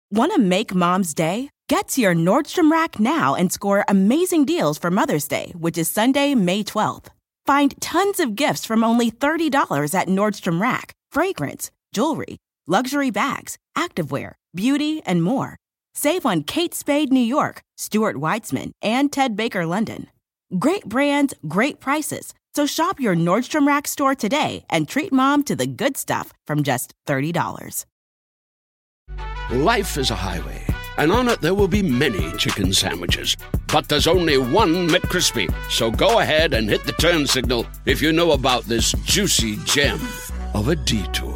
Want to make Mom's day? Get to your Nordstrom Rack now and score amazing deals for Mother's Day, which is Sunday, May 12th. Find tons of gifts from only $30 at Nordstrom Rack. Fragrance, jewelry, luxury bags, activewear, beauty, and more. Save on Kate Spade New York, Stuart Weitzman, and Ted Baker London. Great brands, great prices. So shop your Nordstrom Rack store today and treat Mom to the good stuff from just $30. Life is a highway, and on it there will be many chicken sandwiches. But there's only one McCrispy. So go ahead and hit the turn signal if you know about this juicy gem of a detour.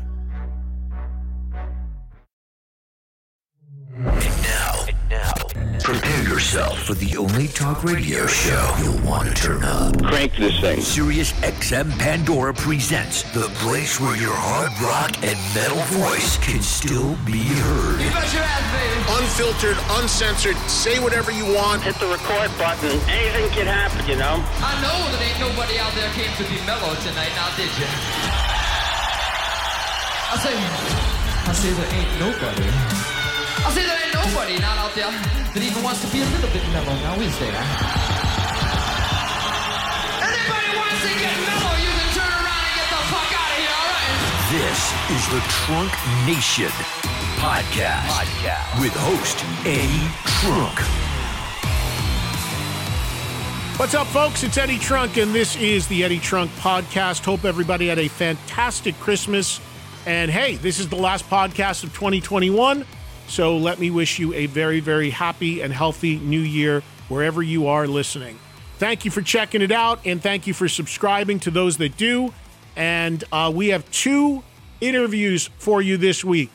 Prepare yourself for the only talk radio show you'll want to turn up. Crank this thing. Sirius XM Pandora presents the place where your hard rock and metal voice can still be heard. You bet your ass, baby. Unfiltered, uncensored, say whatever you want. Hit the record button. Anything can happen, you know? I know that ain't nobody out there came to be mellow tonight, now did you? I say there ain't nobody. I say there ain't nobody not out there that even wants to be a little bit mellow, now is there? Anybody wants to get mellow, you can turn around and get the fuck out of here, alright? This is the Trunk Nation podcast with host Eddie Trunk. What's up, folks? It's Eddie Trunk, and this is the Eddie Trunk podcast. Hope everybody had a fantastic Christmas. And hey, this is the last podcast of 2021. So let me wish you a very, very happy and healthy new year wherever you are listening. Thank you for checking it out, and thank you for subscribing to those that do. And we have two interviews for you this week.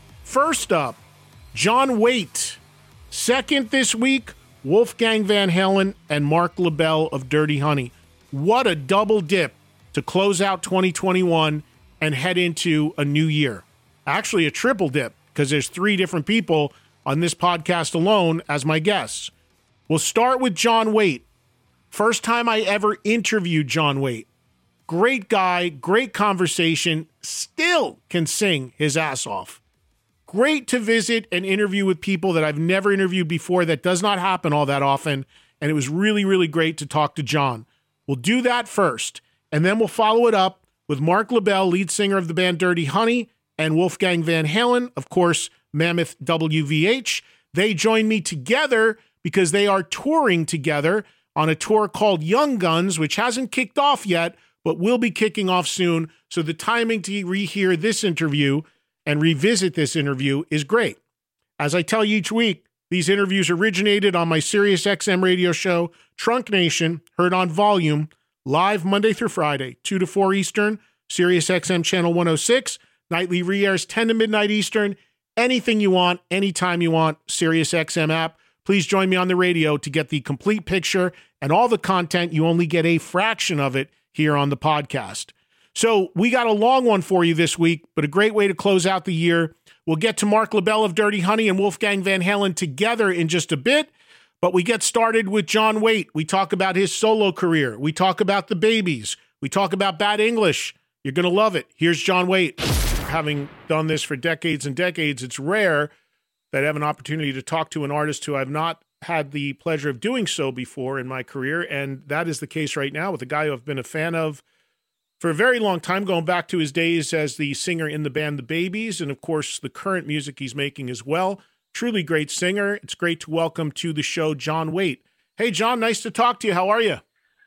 First up, John Waite. Second this week, Wolfgang Van Halen and Mark LaBelle of Dirty Honey. What a double dip to close out 2021 and head into a new year. Actually, a triple dip, because there's three different people on this podcast alone as my guests. We'll start with John Waite. First time I ever interviewed John Waite. Great guy, great conversation, still can sing his ass off. Great to visit and interview with people that I've never interviewed before. That does not happen all that often, and it was really, really great to talk to John. We'll do that first, and then we'll follow it up with Mark LaBelle, lead singer of the band Dirty Honey, and Wolfgang Van Halen, of course, Mammoth WVH. They joined me together because they are touring together on a tour called Young Guns, which hasn't kicked off yet, but will be kicking off soon. So the timing to rehear this interview and revisit this interview is great. As I tell you each week, these interviews originated on my Sirius XM radio show, Trunk Nation, heard on Volume, live Monday through Friday, 2 to 4 Eastern, Sirius XM Channel 106, nightly re-airs 10 to midnight Eastern. Anything you want, anytime you want, Sirius XM app. Please join me on the radio to get the complete picture and all the content. You only get a fraction of it here on the podcast. So we got a long one for you this week, but a great way to close out the year. We'll get to Mark LaBelle of Dirty Honey and Wolfgang Van Halen together in just a bit, but we get started with John Waite. We talk about his solo career. We talk about the Babies. We talk about Bad English. You're going to love it. Here's John Waite. Having done this for decades and decades, it's rare that I have an opportunity to talk to an artist who I've not had the pleasure of doing so before in my career, and that is the case right now with a guy who I've been a fan of for a very long time, going back to his days as the singer in the band The Babies, and of course the current music he's making as well. Truly great singer. It's great to welcome to the show John Waite. Hey, John, nice to talk to you. How are you?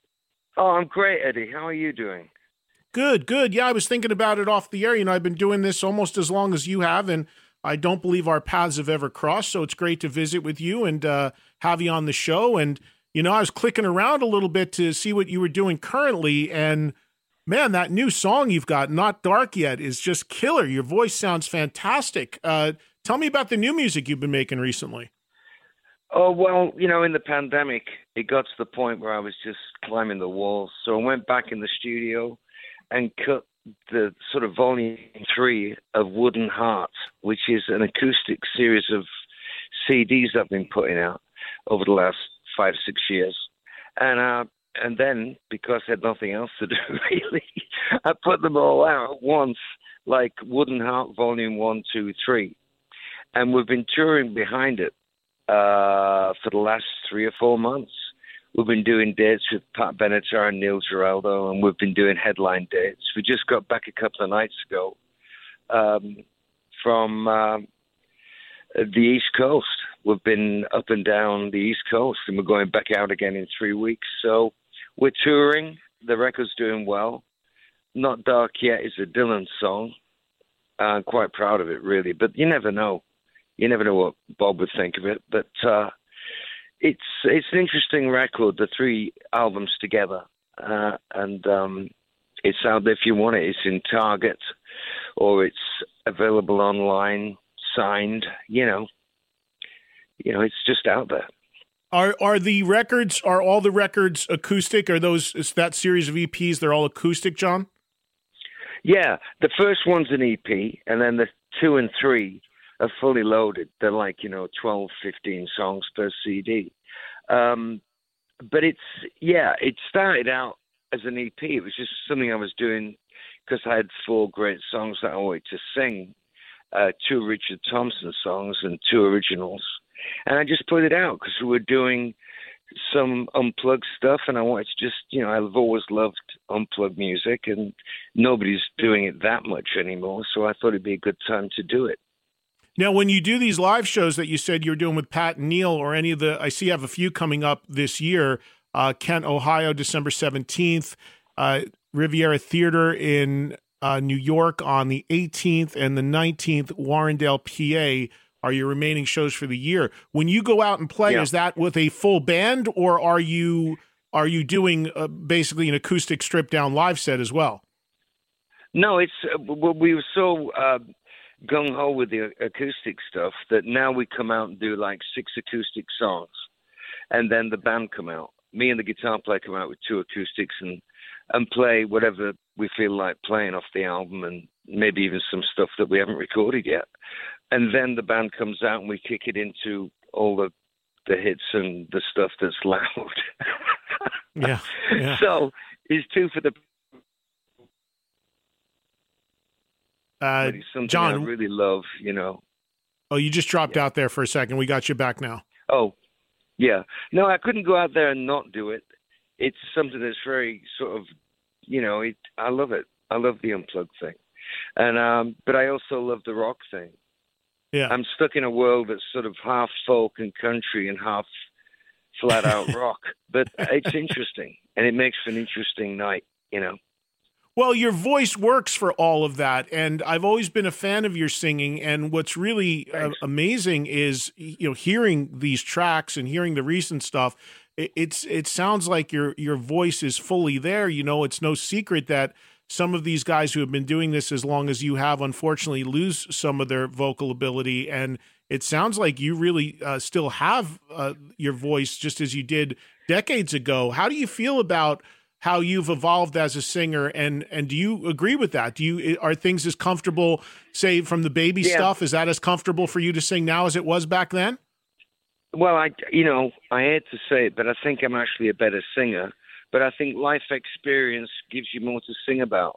Oh, I'm great, Eddie. How are you doing? Good, good. Yeah, I was thinking about it off the air. You know, I've been doing this almost as long as you have, and I don't believe our paths have ever crossed, so it's great to visit with you and have you on the show. And, you know, I was clicking around a little bit to see what you were doing currently, and, man, that new song you've got, Not Dark Yet, is just killer. Your voice sounds fantastic. Tell me about the new music you've been making recently. Oh, well, you know, in the pandemic, it got to the point where I was just climbing the walls, so I went back in the studio and cut the sort of volume 3 of Wooden Heart, which is an acoustic series of CDs I've been putting out over the last 5-6 years. And then, because I had nothing else to do, really, I put them all out at once, like Wooden Heart Volume 1, 2, 3. And we've been touring behind it for the last 3 or 4 months. We've been doing dates with Pat Benatar and Neil Giraldo, and we've been doing headline dates. We just got back a couple of nights ago from the East Coast. We've been up and down the East Coast, and we're going back out again in 3 weeks. So we're touring. The record's doing well. Not Dark Yet is a Dylan song. I'm quite proud of it, really. But you never know. You never know what Bob would think of it. But it's an interesting record, the 3 albums together. And it's out there if you want it. It's in Target, or it's available online, signed, it's just out there. Are all the records acoustic? Is that series of EPs, they're all acoustic, John? Yeah, the first one's an EP, and then the 2 and 3 are fully loaded. They're like, 12, 15 songs per CD. But it started out as an EP. It was just something I was doing because I had 4 great songs that I wanted to sing, 2 Richard Thompson songs and 2 originals. And I just put it out because we were doing some unplugged stuff, and I wanted to just, I've always loved unplugged music, and nobody's doing it that much anymore, so I thought it'd be a good time to do it. Now, when you do these live shows that you said you're doing with Pat and Neil, or any of I see you have a few coming up this year, Kent, Ohio, December 17th, Riviera Theater in New York on the 18th, and the 19th, Warrendale, PA, are your remaining shows for the year. When you go out and play, is that with a full band, or are you doing basically an acoustic stripped-down live set as well? No, it's we were so gung-ho with the acoustic stuff that now we come out and do like 6 acoustic songs, and then the band come out. Me and the guitar player come out with 2 acoustics and play whatever we feel like playing off the album, and maybe even some stuff that we haven't recorded yet. And then the band comes out and we kick it into all the hits and the stuff that's loud. Yeah. So it's 2 for the... something John, I really love, Oh, you just dropped out there for a second. We got you back now. Oh, yeah. No, I couldn't go out there and not do it. It's something that's very sort of, I love it. I love the unplugged thing. And but I also love the rock thing. Yeah. I'm stuck in a world that's sort of half folk and country and half flat out rock. But it's interesting, and it makes for an interesting night, Well, your voice works for all of that, and I've always been a fan of your singing, and what's really amazing is, hearing these tracks and hearing the recent stuff, it sounds like your voice is fully there. It's no secret that some of these guys who have been doing this as long as you have, unfortunately, lose some of their vocal ability. And it sounds like you really still have your voice just as you did decades ago. How do you feel about how you've evolved as a singer? And do you agree with that? Are things as comfortable, say, from the baby stuff? Is that as comfortable for you to sing now as it was back then? Well, I hate to say it, but I think I'm actually a better singer. But I think life experience gives you more to sing about.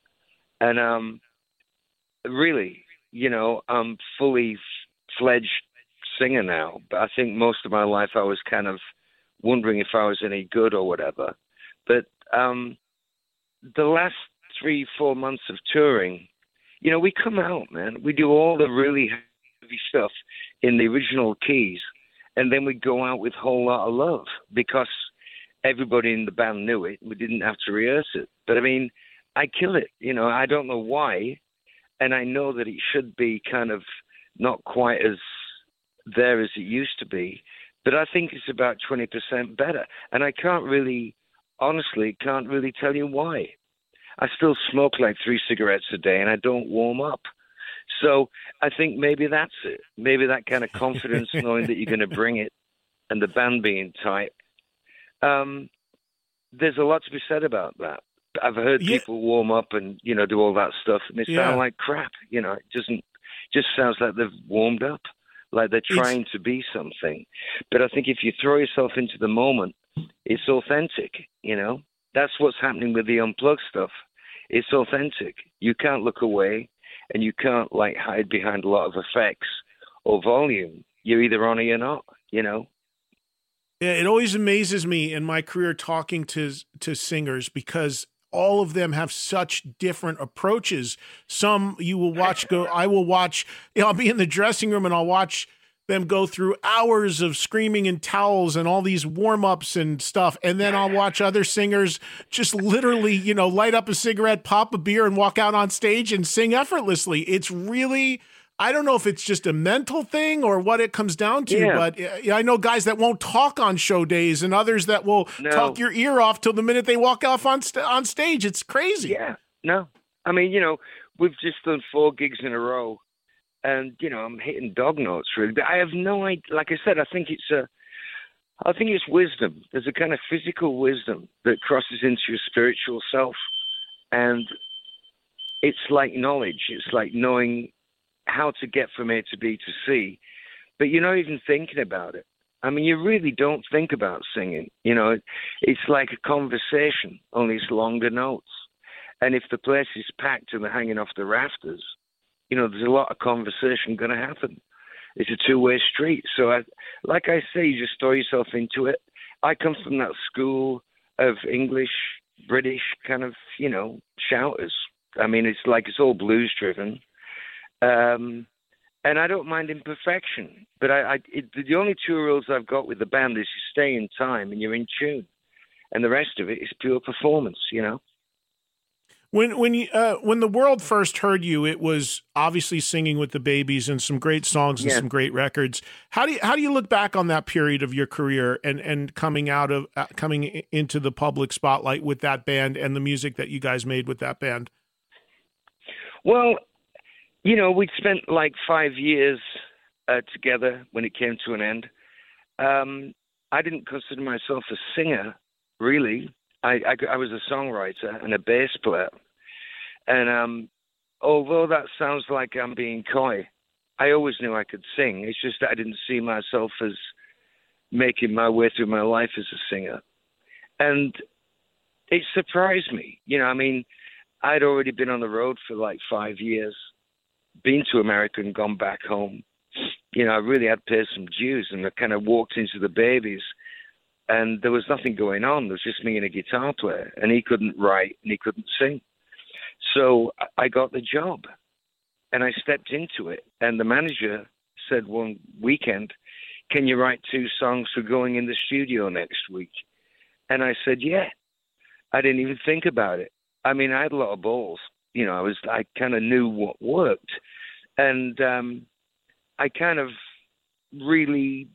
And really, I'm fully fledged singer now. But I think most of my life I was kind of wondering if I was any good or whatever. But the last 3-4 months of touring, we come out, man. We do all the really heavy stuff in the original keys. And then we go out with a whole lot of love because everybody in the band knew it. We didn't have to rehearse it. But, I kill it. I don't know why. And I know that it should be kind of not quite as there as it used to be. But I think it's about 20% better. And I honestly can't really tell you why. I still smoke like 3 cigarettes a day and I don't warm up. So I think maybe that's it. Maybe that kind of confidence, knowing that you're going to bring it, and the band being tight. There's a lot to be said about that. I've heard people warm up and, do all that stuff, and they sound like crap. It just sounds like they've warmed up, like they're trying to be something. But I think if you throw yourself into the moment, it's authentic, That's what's happening with the unplugged stuff. It's authentic. You can't look away, and you can't, hide behind a lot of effects or volume, you're either on or you're not, you know? Yeah, it always amazes me in my career talking to singers because all of them have such different approaches. Some you will watch I will watch, I'll be in the dressing room and I'll watch them go through hours of screaming in towels and all these warm-ups and stuff. And then I'll watch other singers just literally, light up a cigarette, pop a beer, and walk out on stage and sing effortlessly. It's really, I don't know if it's just a mental thing or what it comes down to, but I know guys that won't talk on show days and others that will talk your ear off till the minute they walk off on stage. It's crazy. Yeah, no. I mean, we've just done 4 gigs in a row. And, I'm hitting dog notes, really. But I have no idea. Like I said, I think it's wisdom. There's a kind of physical wisdom that crosses into your spiritual self. And it's like knowledge. It's like knowing how to get from A to B to C. But you're not even thinking about it. I mean, you really don't think about singing. It's like a conversation, only it's longer notes. And if the place is packed and they're hanging off the rafters, there's a lot of conversation going to happen. It's a two-way street. So, like I say, you just throw yourself into it. I come from that school of English, British kind of, shouters. I mean, it's all blues-driven. And I don't mind imperfection. But the only 2 rules I've got with the band is you stay in time and you're in tune. And the rest of it is pure performance, When the world first heard you, it was obviously Singing with the Babies and some great songs and some great records. How do you look back on that period of your career and coming into the public spotlight with that band and the music that you guys made with that band? Well, we'd spent like 5 years together when it came to an end. I didn't consider myself a singer, really. I was a songwriter and a bass player. And although that sounds like I'm being coy, I always knew I could sing. It's just that I didn't see myself as making my way through my life as a singer. And it surprised me. I'd already been on the road for like 5 years, been to America and gone back home. I really had paid some dues, and I kind of walked into the Babies. And there was nothing going on. There was just me and a guitar player. And he couldn't write and he couldn't sing. So I got the job. And I stepped into it. And the manager said one weekend, "Can you write 2 songs for going in the studio next week?" And I said, yeah. I didn't even think about it. I mean, I had a lot of balls. I kind of knew what worked. And I kind of really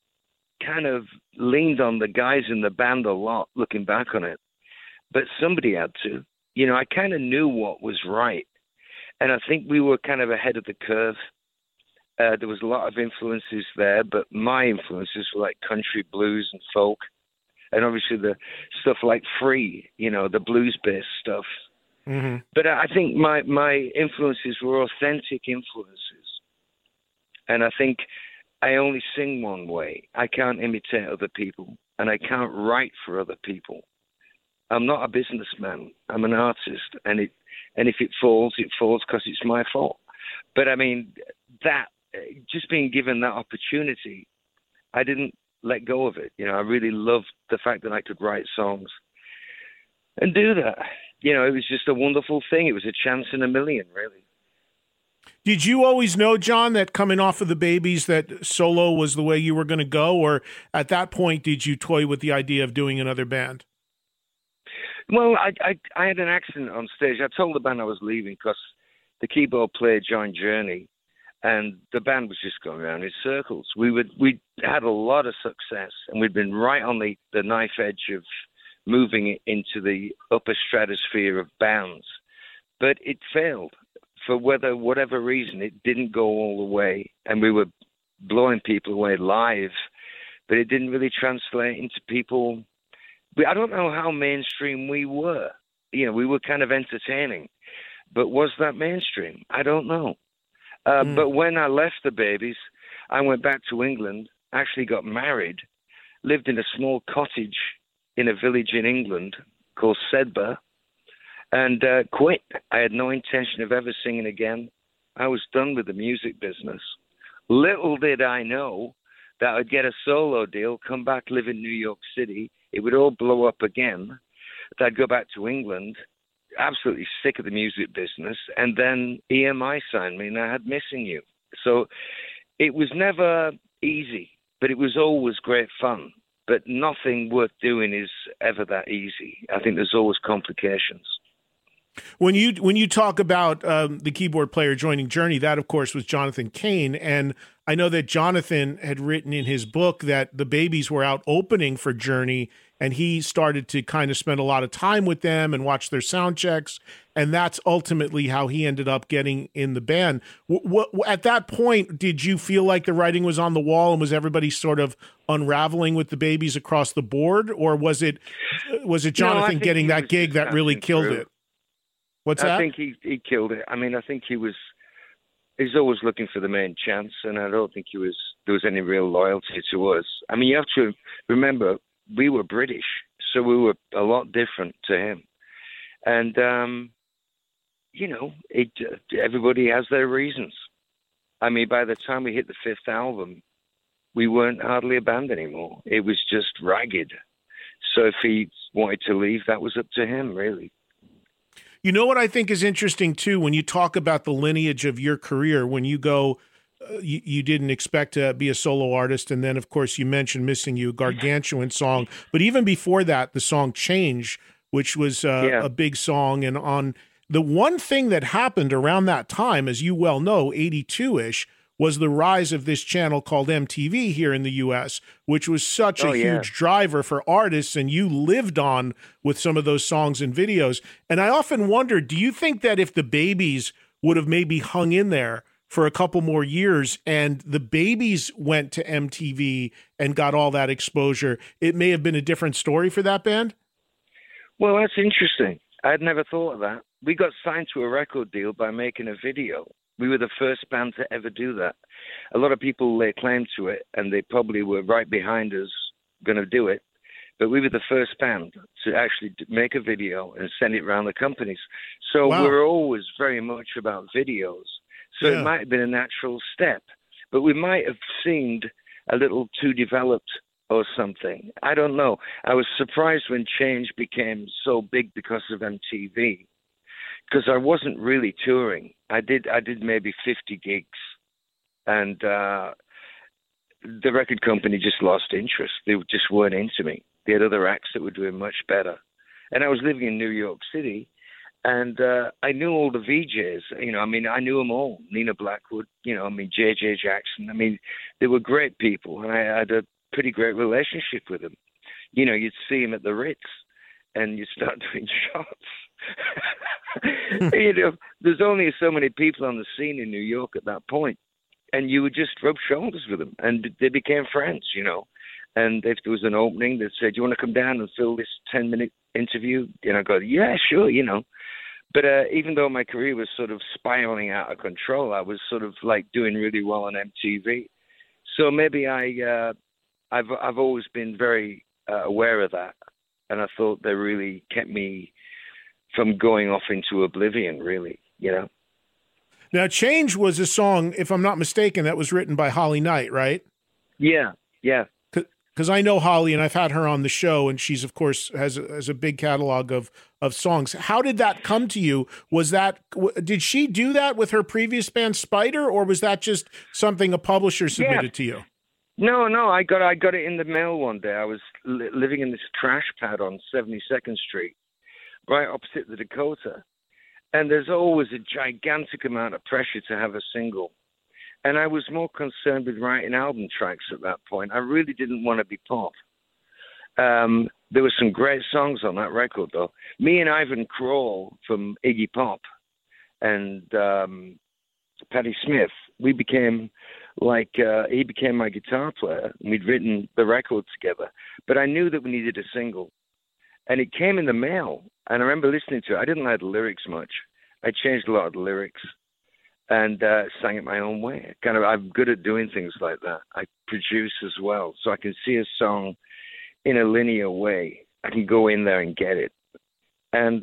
leaned on the guys in the band a lot, looking back on it. But somebody had to. I kind of knew what was right. And I think we were kind of ahead of the curve. There was a lot of influences there, but my influences were like country, blues, and folk. And obviously the stuff like Free, the blues-based stuff. Mm-hmm. But I think my influences were authentic influences. And I think I only sing one way. I can't imitate other people, and I can't write for other people. I'm not a businessman. I'm an artist, and if it falls because it's my fault. But I mean, that just being given that opportunity, I didn't let go of it. I really loved the fact that I could write songs and do that. It was just a wonderful thing. It was a chance in a million, really. Did you always know, John, that coming off of the Babies that solo was the way you were going to go? Or at that point, did you toy with the idea of doing another band? Well, I had an accident on stage. I told the band I was leaving because the keyboard player joined Journey, and the band was just going around in circles. We had a lot of success, and we'd been right on the knife edge of moving it into the upper stratosphere of bands. But it failed. For whatever reason, it didn't go all the way, and we were blowing people away live, but it didn't really translate into people. I don't know how mainstream we were. We were kind of entertaining, but was that mainstream? I don't know. But when I left the Babies, I went back to England, actually got married, lived in a small cottage in a village in England called Sedbergh, and quit. I had no intention of ever singing again. I was done with the music business. Little did I know that I'd get a solo deal, come back, live in New York City. It would all blow up again. That I'd go back to England, absolutely sick of the music business. And then EMI signed me, and I had Missing You. So it was never easy, but it was always great fun. But nothing worth doing is ever that easy. I think there's always complications. When you talk about the keyboard player joining Journey, that, of course, was Jonathan Cain. And I know that Jonathan had written in his book that the Babies were out opening for Journey, and he started to kind of spend a lot of time with them and watch their sound checks. And that's ultimately how he ended up getting in the band. At that point, did you feel like the writing was on the wall, and was everybody sort of unraveling with the Babies across the board? Or was it Jonathan getting that gig that really killed it? What's that? I think he killed it. I mean, I think he's always looking for the main chance, and I don't think there was any real loyalty to us. I mean, you have to remember, we were British, so we were a lot different to him. And, everybody has their reasons. I mean, by the time we hit the fifth album, we weren't hardly a band anymore. It was just ragged. So if he wanted to leave, that was up to him, really. You know what I think is interesting, too, when you talk about the lineage of your career, when you go, you didn't expect to be a solo artist, and then, of course, you mentioned Missing You, a gargantuan song. But even before that, the song Change, which was a big song. And on the one thing that happened around that time, as you well know, 82-ish, was the rise of this channel called MTV here in the U.S., which was such a huge driver for artists, and you lived on with some of those songs and videos. And I often wonder, do you think that if the Babies would have maybe hung in there for a couple more years and the Babies went to MTV and got all that exposure, it may have been a different story for that band? Well, that's interesting. I'd never thought of that. We got signed to a record deal by making a video. We were the first band to ever do that. A lot of people lay claim to it, and they probably were right behind us going to do it. But we were the first band to actually make a video and send it around the companies. So we're always very much about videos. So it might have been a natural step, but we might have seemed a little too developed or something. I don't know. I was surprised when Change became so big because of MTV, because I wasn't really touring. I did maybe 50 gigs, and the record company just lost interest. They just weren't into me. They had other acts that were doing much better. And I was living in New York City, and I knew all the VJs. I knew them all. Nina Blackwood, J.J. Jackson. I mean, they were great people, and I had a pretty great relationship with them. You'd see them at the Ritz, and you'd start doing shots. There's only so many people on the scene in New York at that point, and you would just rub shoulders with them, and they became friends, And if there was an opening, they'd say, "Do you want to come down and fill this 10-minute interview?" And I go, "Yeah, sure," But even though my career was sort of spiraling out of control, I was sort of like doing really well on MTV. So maybe I've always been very aware of that, and I thought they really kept me from going off into oblivion, really, Now, Change was a song, if I'm not mistaken, that was written by Holly Knight, right? Yeah. Because I know Holly, and I've had her on the show, and she's, of course, has a big catalog of songs. How did that come to you? Did she do that with her previous band, Spider, or was that just something a publisher submitted to you? No, I got it in the mail one day. I was living in this trash pad on 72nd Street, right opposite the Dakota. And there's always a gigantic amount of pressure to have a single. And I was more concerned with writing album tracks at that point. I really didn't want to be pop. There were some great songs on that record, though. Me and Ivan Kroll from Iggy Pop and Patti Smith, we became he became my guitar player, and we'd written the record together. But I knew that we needed a single. And it came in the mail, and I remember listening to it. I didn't like the lyrics much. I changed a lot of the lyrics and sang it my own way. I'm good at doing things like that. I produce as well, so I can see a song in a linear way. I can go in there and get it. And,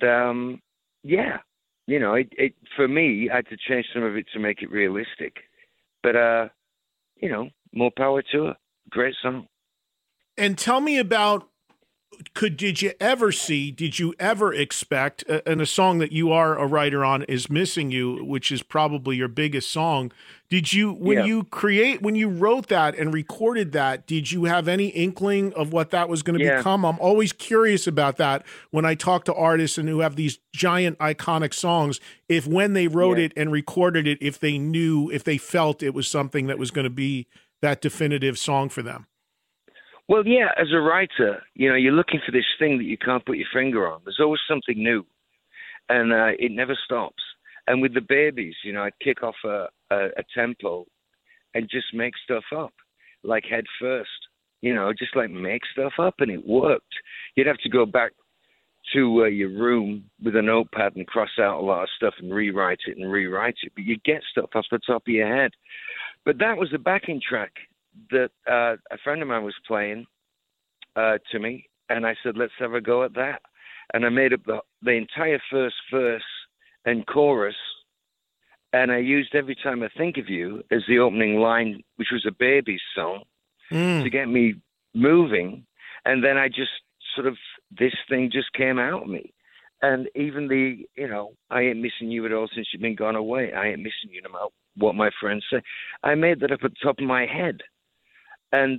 for me, I had to change some of it to make it realistic. But more power to her. Great song. And tell me about, did you ever expect, and a song that you are a writer on is Missing You, which is probably your biggest song. Did you, when you wrote that and recorded that, did you have any inkling of what that was going to become? I'm always curious about that when I talk to artists and who have these giant iconic songs, if when they wrote it and recorded it, if they felt it was something that was going to be that definitive song for them. Well, yeah, as a writer, you're looking for this thing that you can't put your finger on. There's always something new, and it never stops. And with the Babies, I'd kick off a tempo and just make stuff up, like head first, just like make stuff up, and it worked. You'd have to go back to your room with a notepad and cross out a lot of stuff and rewrite it, but you get stuff off the top of your head. But that was the backing track that a friend of mine was playing to me, and I said, let's have a go at that. And I made up the entire first verse and chorus, and I used Every Time I Think of You as the opening line, which was a Babies song, to get me moving. And then I just this thing just came out of me. And even I ain't missing you at all since you've been gone away. I ain't missing you no matter what my friends say. I made that up at the top of my head. And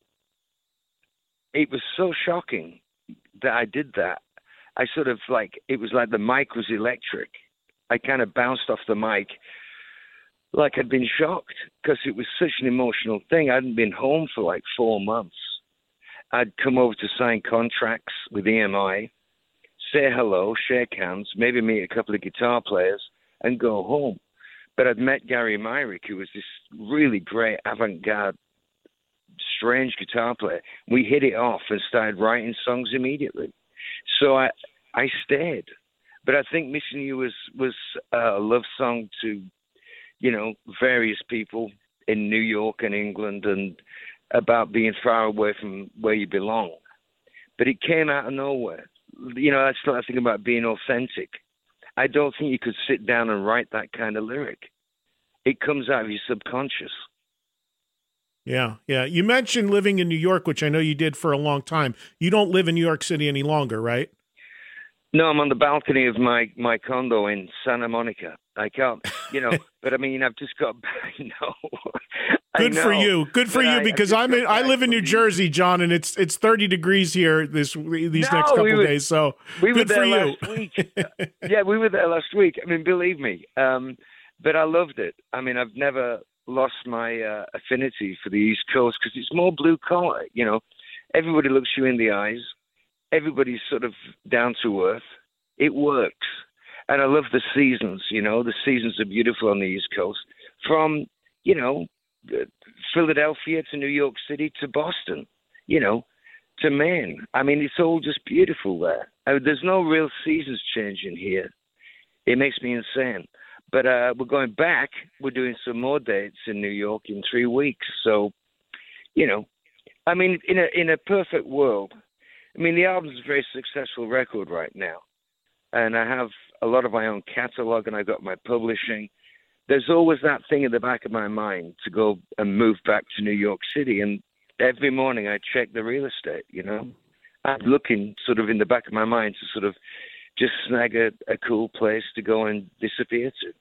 it was so shocking that I did that. I it was like the mic was electric. I kind of bounced off the mic like I'd been shocked because it was such an emotional thing. I hadn't been home for like 4 months. I'd come over to sign contracts with EMI, say hello, shake hands, maybe meet a couple of guitar players, and go home. But I'd met Gary Myrick, who was this really great avant-garde, strange guitar player. We hit it off and started writing songs immediately. So I stayed. But I think Missing You was a love song to, various people in New York and England, and about being far away from where you belong. But it came out of nowhere. I started thinking about being authentic. I don't think you could sit down and write that kind of lyric. It comes out of your subconscious. Yeah. You mentioned living in New York, which I know you did for a long time. You don't live in New York City any longer, right? No, I'm on the balcony of my condo in Santa Monica. I can't, but I mean, I've just got, Good for you. Good for you, because I live in New Jersey, John, and it's 30 degrees here these next couple of days. So we good were for there you. Last week. Yeah, we were there last week. I mean, believe me. But I loved it. I mean, I've never lost my affinity for the East Coast because it's more blue collar. Everybody looks you in the eyes. Everybody's sort of down to earth. It works. And I love the seasons, the seasons are beautiful on the East Coast. From, Philadelphia to New York City to Boston, to Maine. I mean, it's all just beautiful there. There's no real seasons changing here. It makes me insane. But we're going back. We're doing some more dates in New York in 3 weeks. So, I mean, in a perfect world, I mean, the album's a very successful record right now. And I have a lot of my own catalog, and I got my publishing. There's always that thing in the back of my mind to go and move back to New York City. And every morning I check the real estate, I'm looking sort of in the back of my mind to sort of just snag a cool place to go and disappear to.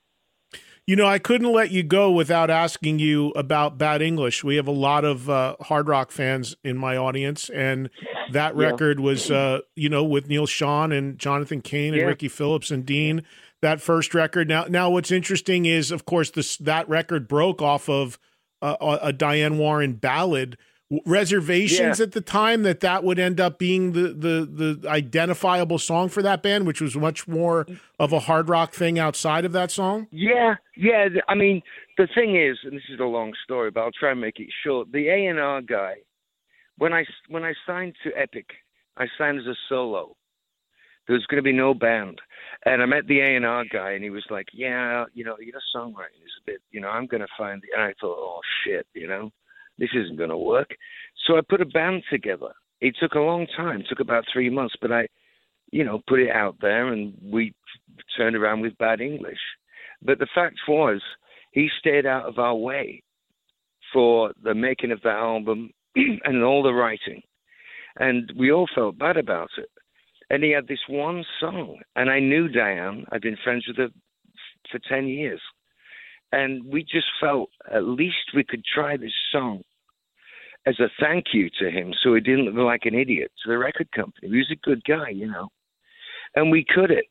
I couldn't let you go without asking you about Bad English. We have a lot of hard rock fans in my audience, and that record was, with Neil Schon and Jonathan Cain and Ricky Phillips and Dean, that first record. Now what's interesting is, of course, that record broke off of a Diane Warren ballad. Reservations at the time that would end up being the identifiable song for that band, which was much more of a hard rock thing outside of that song? Yeah. I mean, the thing is, and this is a long story, but I'll try and make it short. The A&R guy, when I signed to Epic, I signed as a solo. There was going to be no band. And I met the A&R guy, and he was like, your songwriting is a bit, I'm going to find it. And I thought, oh, shit, this isn't going to work. So I put a band together. It took a long time. It took about 3 months, but I, put it out there, and we turned around with Bad English. But the fact was, he stayed out of our way for the making of that album and all the writing. And we all felt bad about it. And he had this one song, and I knew Diane. I'd been friends with her for 10 years. And we just felt at least we could try this song as a thank you to him so he didn't look like an idiot to the record company. He was a good guy, you know. And we could it.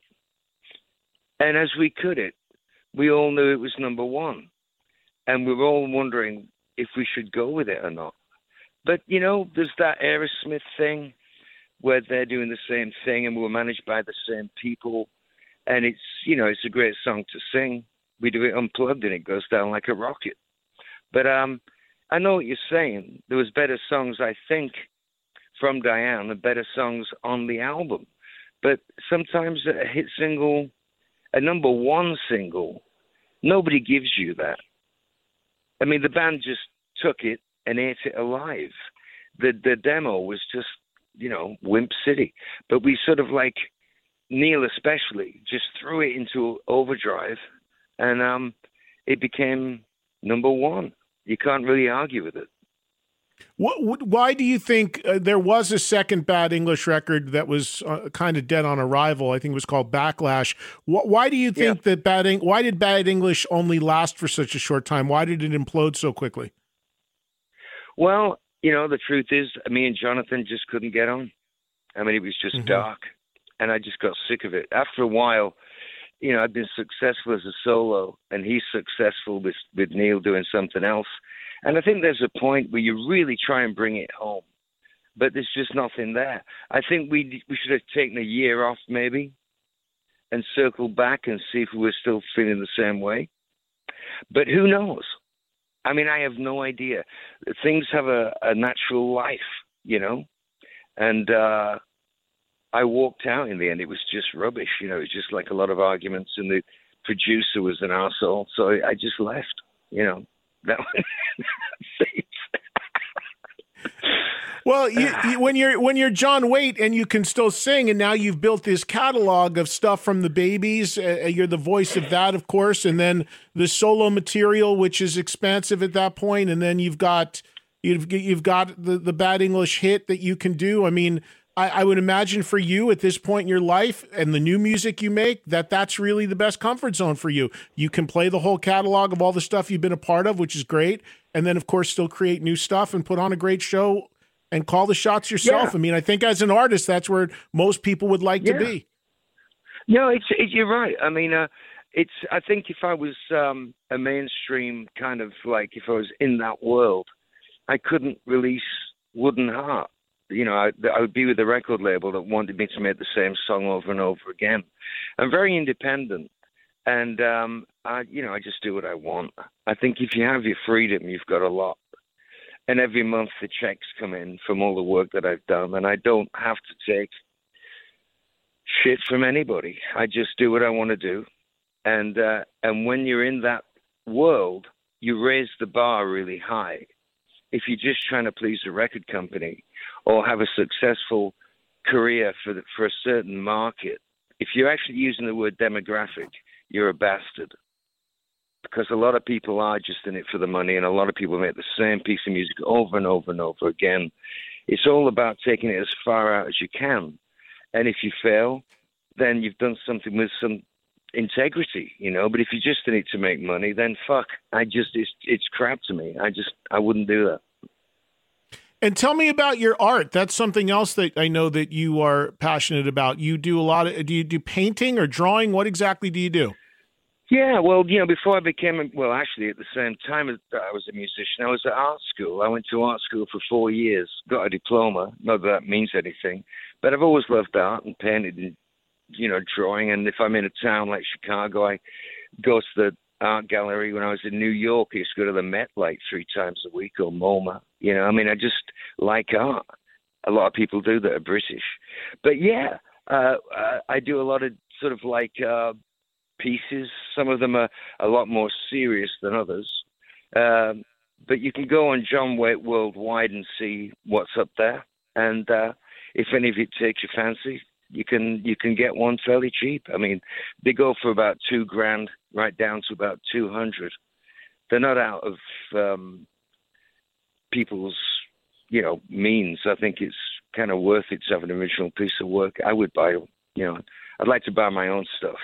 And as we could it, we all knew it was number one. And we were all wondering if we should go with it or not. But, you know, there's that Aerosmith thing where they're doing the same thing and we're managed by the same people. And it's, you know, it's a great song to sing. We do it unplugged and it goes down like a rocket. But I know what you're saying. There was better songs, I think, from Diane and better songs on the album. But sometimes a hit single, a number one single, nobody gives you that. I mean, the band just took it and ate it alive. The demo was just, you know, Wimp City. But we sort of like, Neil especially, just threw it into overdrive and it became number one. You can't really argue with it. Why do you think there was a second Bad English record that was kind of dead on arrival? I think it was called Backlash. Why do you think that why did Bad English only last for such a short time? Why did it implode so quickly? Well, you know, the truth is, me and Jonathan just couldn't get on. I mean, it was just dark, and I just got sick of it. After a while, you know, I've been successful as a solo, and he's successful with Neil doing something else. And I think there's a point where you really try and bring it home, but there's just nothing there. I think we should have taken a year off maybe and circled back and see if we were still feeling the same way. But who knows? I mean, I have no idea. Things have a natural life, you know, and I walked out in the end. It was just rubbish, you know. It was just like a lot of arguments, and the producer was an arsehole, so I just left, you know. That Well, when you're John Waite and you can still sing, and now you've built this catalog of stuff from the Babies, you're the voice of that, of course, and then the solo material, which is expansive at that point, and then you've got the Bad English hit that you can do. I mean, I would imagine for you at this point in your life and the new music you make, that's really the best comfort zone for you. You can play the whole catalog of all the stuff you've been a part of, which is great. And then, of course, still create new stuff and put on a great show and call the shots yourself. I mean, I think as an artist, that's where most people would like to be. No, you're right. I mean, I think if I was a mainstream kind of like, if I was in that world, I couldn't release Wooden Heart. You know, I would be with a record label that wanted me to make the same song over and over again. I'm very independent, and I just do what I want. I think if you have your freedom, you've got a lot. And every month the checks come in from all the work that I've done, and I don't have to take shit from anybody. I just do what I want to do, and when you're in that world, you raise the bar really high. If you're just trying to please a record company or have a successful career for a certain market, if you're actually using the word demographic, you're a bastard. Because a lot of people are just in it for the money, and a lot of people make the same piece of music over and over and over again. It's all about taking it as far out as you can. And if you fail, then you've done something with some integrity, you know. But if you're just in it to make money, then fuck. It's crap to me. I wouldn't do that. And tell me about your art. That's something else that I know that you are passionate about. You do do you do painting or drawing? What exactly do you do? Yeah, well, you know, before I became, actually at the same time as I was a musician, I was at art school. I went to art school for 4 years, got a diploma. Not that means anything, but I've always loved art and painted and, you know, drawing. And if I'm in a town like Chicago, I go to the art gallery. When I was in New York, I used to go to the Met like 3 times a week, or MoMA. You know, I mean, I just like art. A lot of people do that are British. But yeah, I do a lot of sort of like pieces. Some of them are a lot more serious than others. But you can go on John Waite Worldwide and see what's up there. And if any of it takes your fancy, you can get one fairly cheap. I mean, they go for about $2,000 right down to about $200. They're not out of people's, means. I think it's kind of worth it to have an original piece of work. I would buy, I'd like to buy my own stuff.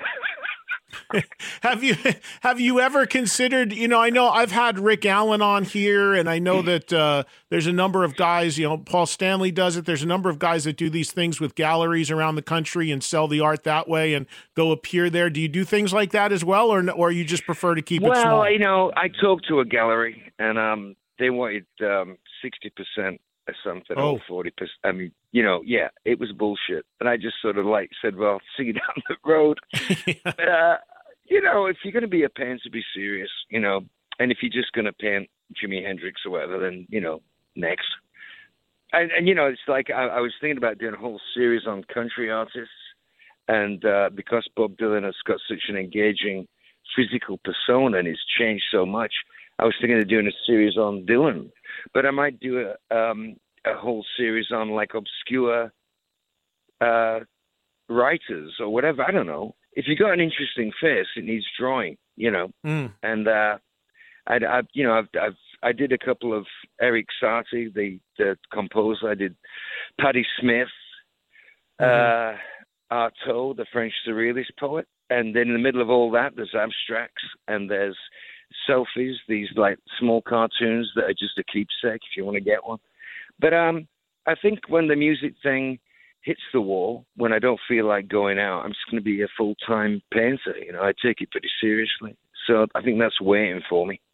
Have you ever considered, I know I've had Rick Allen on here, and I know that there's a number of guys, Paul Stanley does it. There's a number of guys that do these things with galleries around the country and sell the art that way and go appear there. Do you do things like that as well, or you just prefer to keep it small? Well, I talked to a gallery, and they wanted 60% or something, or 40%. I mean, it was bullshit. And I just sort of said, well, see you down the road. But, if you're going to be a painter, be serious, and if you're just going to paint Jimi Hendrix or whatever, then, next. And it's like I was thinking about doing a whole series on country artists. And because Bob Dylan has got such an engaging physical persona and he's changed so much, I was thinking of doing a series on Dylan. But I might do a whole series on obscure writers or whatever. I don't know. If you got an interesting face, it needs drawing, And I did a couple of Eric Satie, the composer. I did Patti Smith, Artaud, the French surrealist poet, and then in the middle of all that, there's abstracts and there's selfies, these small cartoons that are just a keepsake if you want to get one. But I think when the music thing hits the wall, when I don't feel like going out, I'm just going to be a full-time painter. I take it pretty seriously. So I think that's waiting for me.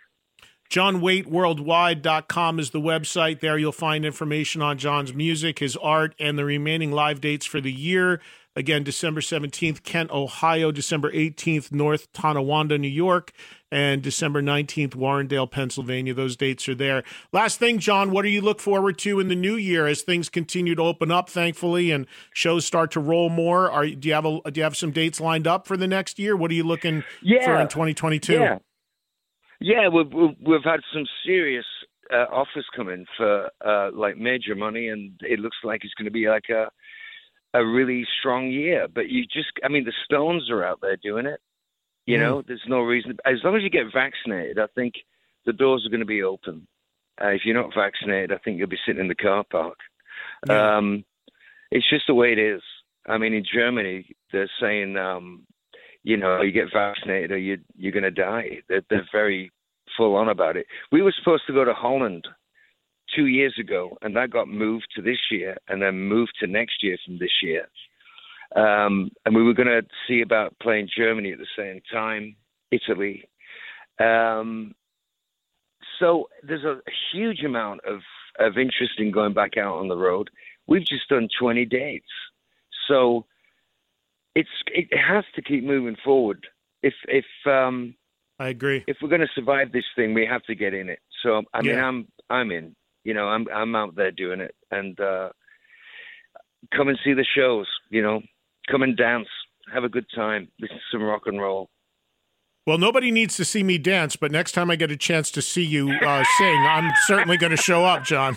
JohnWaiteWorldwide.com is the website. There you'll find information on John's music, his art, and the remaining live dates for the year. Again, December 17th, Kent, Ohio, December 18th, North Tonawanda, New York, and December 19th, Warrendale, Pennsylvania. Those dates are there. Last thing, John, what do you look forward to in the new year as things continue to open up, thankfully, and shows start to roll more? Do you have some dates lined up for the next year? What are you looking for in 2022? Yeah, we've had some serious offers come in for major money, and it looks like it's going to be a really strong year. But the Stones are out there doing it. There's no reason. As long as you get vaccinated, I think the doors are going to be open. If you're not vaccinated, I think you'll be sitting in the car park. Yeah. It's just the way it is. I mean, in Germany, they're saying, you get vaccinated or you're going to die. They're very full on about it. We were supposed to go to Holland 2 years ago, and that got moved to this year and then moved to next year from this year. And we were going to see about playing Germany at the same time, Italy. So there's a huge amount of interest in going back out on the road. We've just done 20 dates. So it has to keep moving forward. If I agree. If we're going to survive this thing, we have to get in it. So I mean, I'm in. I'm out there doing it, and come and see the shows. Come and dance, have a good time, listen to some rock and roll. Well, nobody needs to see me dance, but next time I get a chance to see you sing, I'm certainly going to show up, John.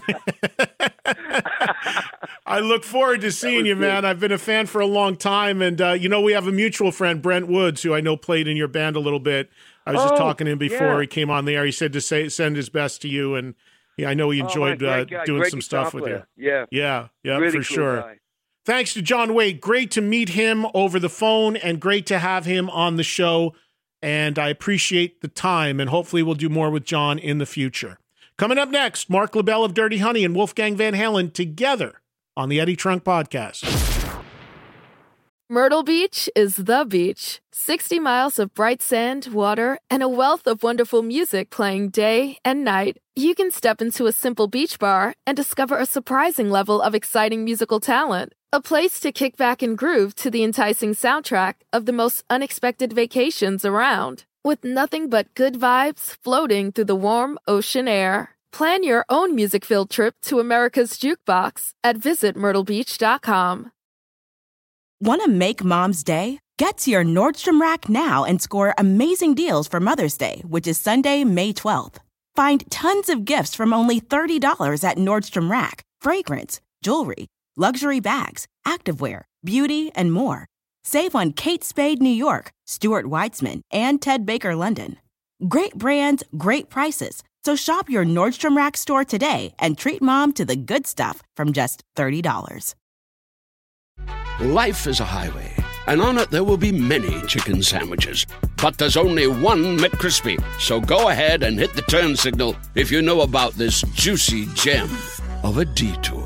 I look forward to seeing you, man. I've been a fan for a long time, and we have a mutual friend, Brent Woods, who I know played in your band a little bit. I was just talking to him before he came on the air. He said to send his best to you, and I know he enjoyed doing some stuff with you. Yeah, really for sure. Guy. Thanks to John Waite. Great to meet him over the phone, and great to have him on the show. And I appreciate the time, and hopefully we'll do more with John in the future. Coming up next, Mark LaBelle of Dirty Honey and Wolfgang Van Halen together on the Eddie Trunk Podcast. Myrtle Beach is the beach. 60 miles of bright sand, water, and a wealth of wonderful music playing day and night. You can step into a simple beach bar and discover a surprising level of exciting musical talent. A place to kick back and groove to the enticing soundtrack of the most unexpected vacations around. With nothing but good vibes floating through the warm ocean air. Plan your own music-filled trip to America's Jukebox at visitmyrtlebeach.com. Want to make Mom's Day? Get to your Nordstrom Rack now and score amazing deals for Mother's Day, which is Sunday, May 12th. Find tons of gifts from only $30 at Nordstrom Rack. Fragrance, jewelry, luxury bags, activewear, beauty, and more. Save on Kate Spade New York, Stuart Weitzman, and Ted Baker London. Great brands, great prices. So shop your Nordstrom Rack store today and treat Mom to the good stuff from just $30. Life is a highway, and on it there will be many chicken sandwiches. But there's only one McCrispy. So go ahead and hit the turn signal if you know about this juicy gem of a detour.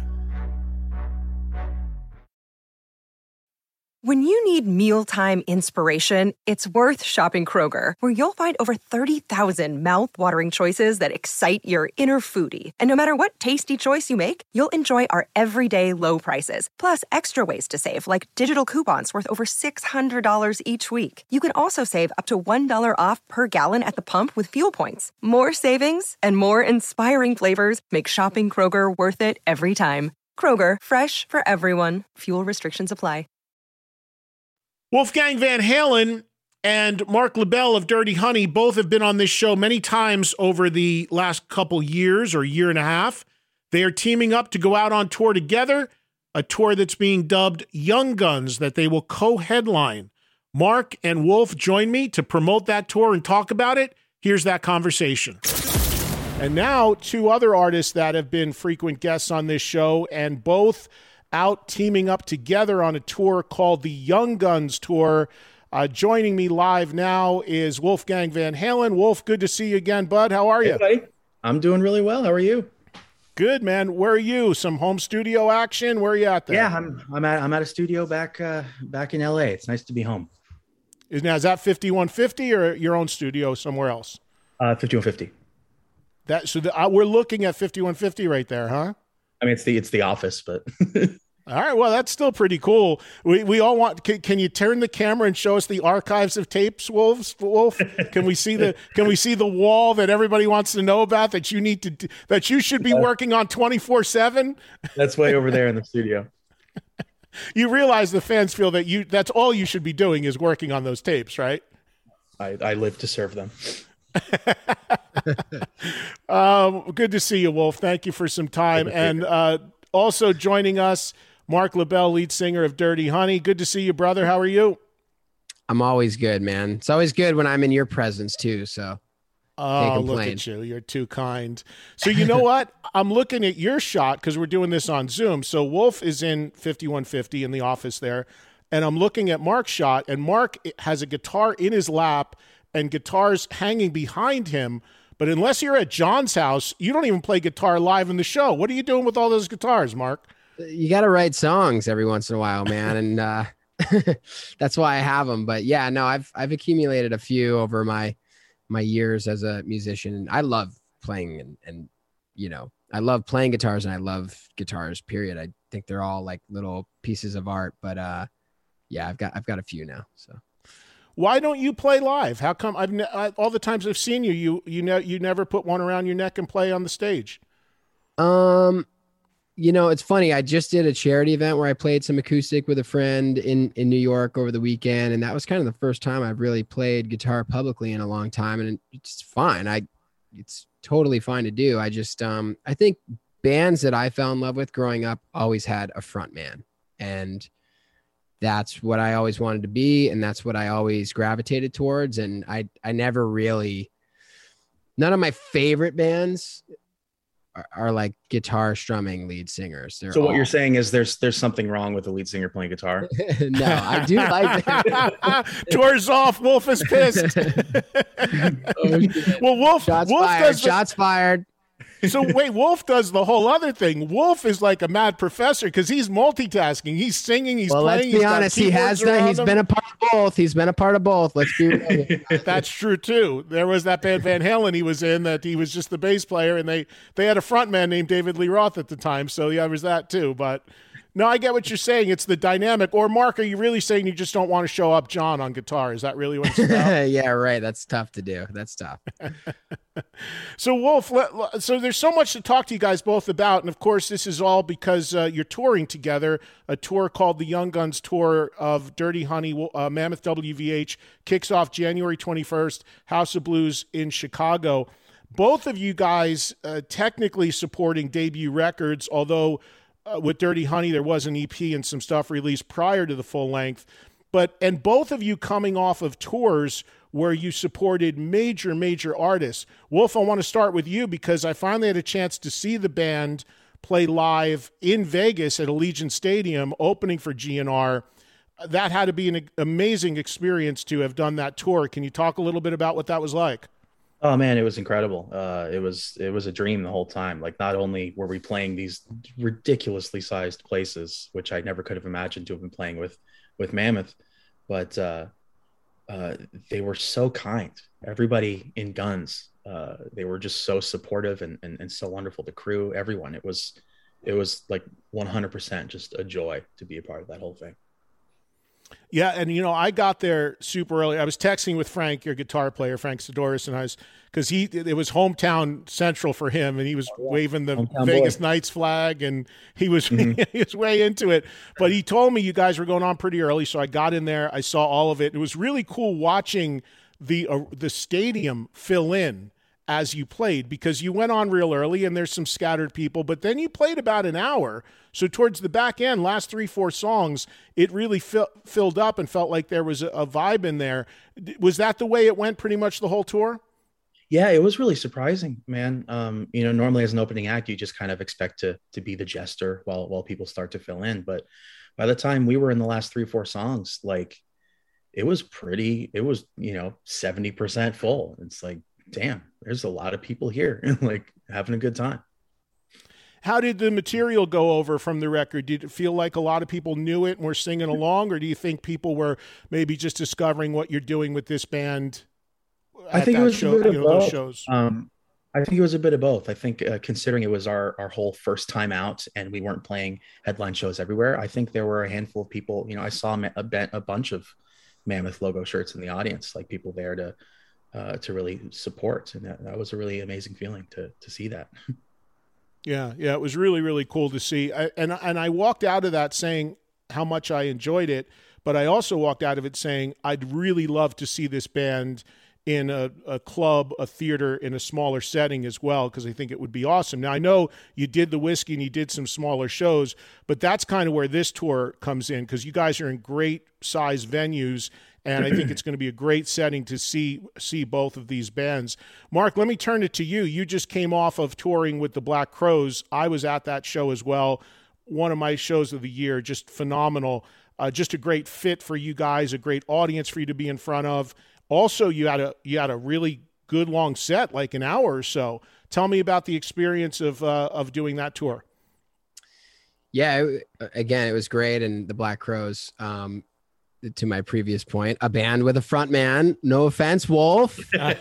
When you need mealtime inspiration, it's worth shopping Kroger, where you'll find over 30,000 mouth-watering choices that excite your inner foodie. And no matter what tasty choice you make, you'll enjoy our everyday low prices, plus extra ways to save, like digital coupons worth over $600 each week. You can also save up to $1 off per gallon at the pump with fuel points. More savings and more inspiring flavors make shopping Kroger worth it every time. Kroger, fresh for everyone. Fuel restrictions apply. Wolfgang Van Halen and Mark LaBelle of Dirty Honey both have been on this show many times over the last couple years or year and a half. They are teaming up to go out on tour together, a tour that's being dubbed Young Guns that they will co-headline. Mark and Wolf join me to promote that tour and talk about it. Here's that conversation. And now, two other artists that have been frequent guests on this show and both out teaming up together on a tour called the Young Guns Tour. Joining me live now is Wolfgang Van Halen. Wolf, good to see you again, bud. How are you? Hey, buddy. I'm doing really well. How are you? Good, man. Where are you? Some home studio action? Where are you at there? Yeah, I'm at a studio back in LA. It's nice to be home. Is that 5150 or your own studio somewhere else? 5150. We're looking at 5150 right there, huh? I mean, it's the office, but all right. Well, that's still pretty cool. We all want. Can you turn the camera and show us the archives of tapes, Wolf? Can we see the wall that everybody wants to know about that you should be working on 24/7? That's way over there in the studio. You realize the fans feel that that's all you should be doing is working on those tapes, right? I live to serve them. Good to see you, Wolf. Thank you for some time. And also joining us, Mark LaBelle, lead singer of Dirty Honey. Good to see you, brother. How are you? I'm always good, man. It's always good when I'm in your presence too, so can't complain. Look at you. You're too kind. So you know what? I'm looking at your shot because we're doing this on Zoom. So Wolf is in 5150 in the office there, and I'm looking at Mark's shot, and Mark has a guitar in his lap and guitars hanging behind him. But unless you're at John's house, you don't even play guitar live in the show. What are you doing with all those guitars, Mark? You got to write songs every once in a while, man. And that's why I have them. But yeah, no, I've accumulated a few over my years as a musician. And I love playing and I love playing guitars and I love guitars, period. I think they're all like little pieces of art, but yeah, I've got a few now. So. Why don't you play live? How come all the times I've seen you never put one around your neck and play on the stage? It's funny. I just did a charity event where I played some acoustic with a friend in New York over the weekend. And that was kind of the first time I've really played guitar publicly in a long time. And it's fine. It's totally fine to do. I just, I think bands that I fell in love with growing up always had a front man, and that's what I always wanted to be. And that's what I always gravitated towards. And I never really, none of my favorite bands are like guitar strumming lead singers. So what you're saying is there's something wrong with the lead singer playing guitar? No, I do like that. Doors off. Wolf is pissed. Well, Wolf Shots fired. So wait, Wolf does the whole other thing. Wolf is like a mad professor because he's multitasking. He's singing, he's playing. Let's be honest, he has done. He's been a part of both. He's been a part of both. Let's be real. That's true too. There was that band Van Halen he was in that he was just the bass player, and they had a frontman named David Lee Roth at the time. So yeah, there was that too. But no, I get what you're saying. It's the dynamic. Or Mark, are you really saying you just don't want to show up John on guitar? Is that really what it's about? Yeah, right. That's tough to do. That's tough. So Wolf, so there's so much to talk to you guys both about. And of course, this is all because you're touring together, a tour called the Young Guns Tour of Dirty Honey. Mammoth WVH kicks off January 21st, House of Blues in Chicago. Both of you guys technically supporting debut records, although with Dirty Honey, there was an EP and some stuff released prior to the full length. And both of you coming off of tours where you supported major artists. Wolf, I want to start with you because I finally had a chance to see the band play live in Vegas at Allegiant Stadium, opening for GNR. That had to be an amazing experience to have done that tour. Can you talk a little bit about what that was like? Oh man, it was incredible. It was a dream the whole time. Like, not only were we playing these ridiculously sized places, which I never could have imagined to have been playing with Mammoth, but they were so kind. Everybody in Guns, they were just so supportive and so wonderful. The crew, everyone. It was like 100% just a joy to be a part of that whole thing. Yeah, and I got there super early. I was texting with Frank, your guitar player, Frank Sidoris, and because it was hometown central for him, and he was waving the hometown Vegas boy. Knights flag, and he was he was way into it. But he told me you guys were going on pretty early, so I got in there. I saw all of it. It was really cool watching the stadium fill in as you played, because you went on real early and there's some scattered people, but then you played about an hour. So towards the back end, last 3-4 songs, it really filled up and felt like there was a vibe in there. Was that the way it went pretty much the whole tour? Yeah, it was really surprising, man. Normally as an opening act, you just kind of expect to be the jester while people start to fill in. But by the time we were in the last 3-4 songs, like it was 70% full. It's like, damn, there's a lot of people here and like having a good time. How did the material go over from the record? Did it feel like a lot of people knew it and were singing along, or do you think people were maybe just discovering what you're doing with this band? I think it was a bit of both. Those shows. I think it was a bit of both. I think considering it was our whole first time out and we weren't playing headline shows everywhere, I think there were a handful of people. I saw a bunch of Mammoth logo shirts in the audience, like people there to really support, and that was a really amazing feeling to see that. Yeah, it was really, really cool to see. And I walked out of that saying how much I enjoyed it, but I also walked out of it saying I'd really love to see this band in a club, a theater, in a smaller setting as well, because I think it would be awesome. Now, I know you did the Whiskey and you did some smaller shows, but that's kind of where this tour comes in, because you guys are in great size venues, and I think it's going to be a great setting to see both of these bands. Mark, let me turn it to you. You just came off of touring with the Black Crowes. I was at that show as well. One of my shows of the year, just phenomenal. Just a great fit for you guys, a great audience for you to be in front of. Also, you had a really good long set, like an hour or so. Tell me about the experience of doing that tour. Yeah, again, it was great. And the Black Crowes, to my previous point, a band with a front man. No offense, Wolf.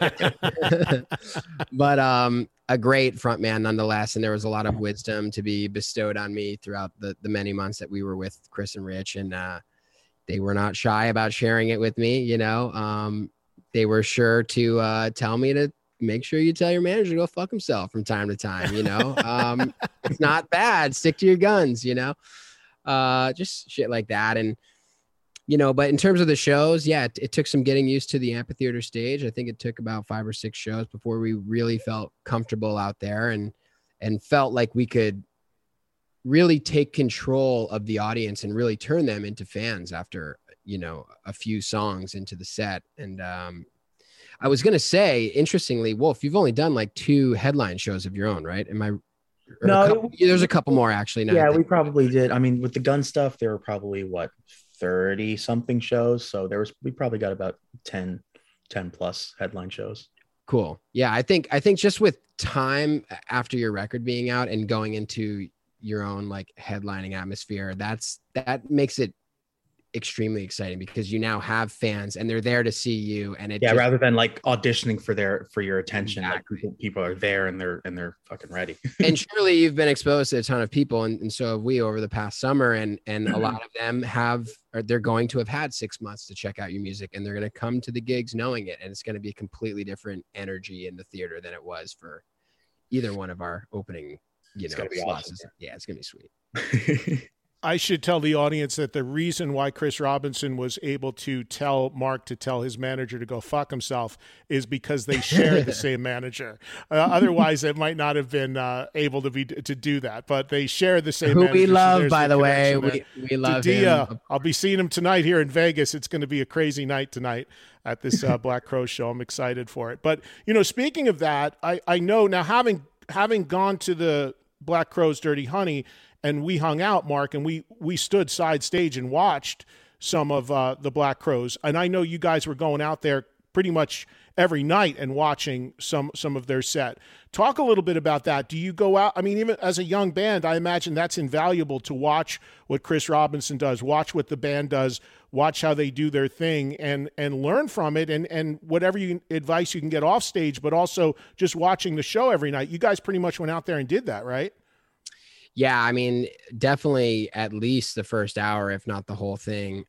But a great front man nonetheless. And there was a lot of wisdom to be bestowed on me throughout the many months that we were with Chris and Rich. And they were not shy about sharing it with me. They were sure to tell me to make sure you tell your manager to go fuck himself from time to time. It's not bad. Stick to your guns, just shit like that. And, but in terms of the shows, yeah, it took some getting used to the amphitheater stage. I think it took about 5 or 6 shows before we really felt comfortable out there and felt like we could really take control of the audience and really turn them into fans after, a few songs into the set. And I was going to say, interestingly, Wolf, you've only done like 2 headline shows of your own, right? No, there's a couple more actually. Now, yeah, we probably did. I mean, with the Gun stuff, there were probably 30 something shows. So we probably got about 10 plus headline shows. Cool. Yeah. I think just with time after your record being out and going into your own like headlining atmosphere, that makes it extremely exciting, because you now have fans and they're there to see you. And rather than like auditioning for your attention, exactly. Like people are there and they're fucking ready. And surely you've been exposed to a ton of people, and so have we over the past summer, and a lot of them they're going to have had 6 months to check out your music, and they're going to come to the gigs knowing it, and it's going to be a completely different energy in the theater than it was for either one of our opening, it's gonna be awesome. Yeah, it's gonna be sweet. I should tell the audience that the reason why Chris Robinson was able to tell Mark to tell his manager to go fuck himself is because they share the same manager. Otherwise, it might not have been able to do that. But they share the same. Who manager, we love, so by the way, we love Dia, him. I'll be seeing him tonight here in Vegas. It's going to be a crazy night tonight at this Black Crow show. I'm excited for it. But speaking of that, I know now having gone to the Black Crow's Dirty Honey. And we hung out, Mark, and we stood side stage and watched some of the Black Crows. And I know you guys were going out there pretty much every night and watching some of their set. Talk a little bit about that. Do you go out? I mean, even as a young band, I imagine that's invaluable to watch what Chris Robinson does, watch what the band does, watch how they do their thing, and learn from it, and whatever advice you can get off stage, but also just watching the show every night. You guys pretty much went out there and did that, right? Yeah, I mean, definitely at least the first hour, if not the whole thing.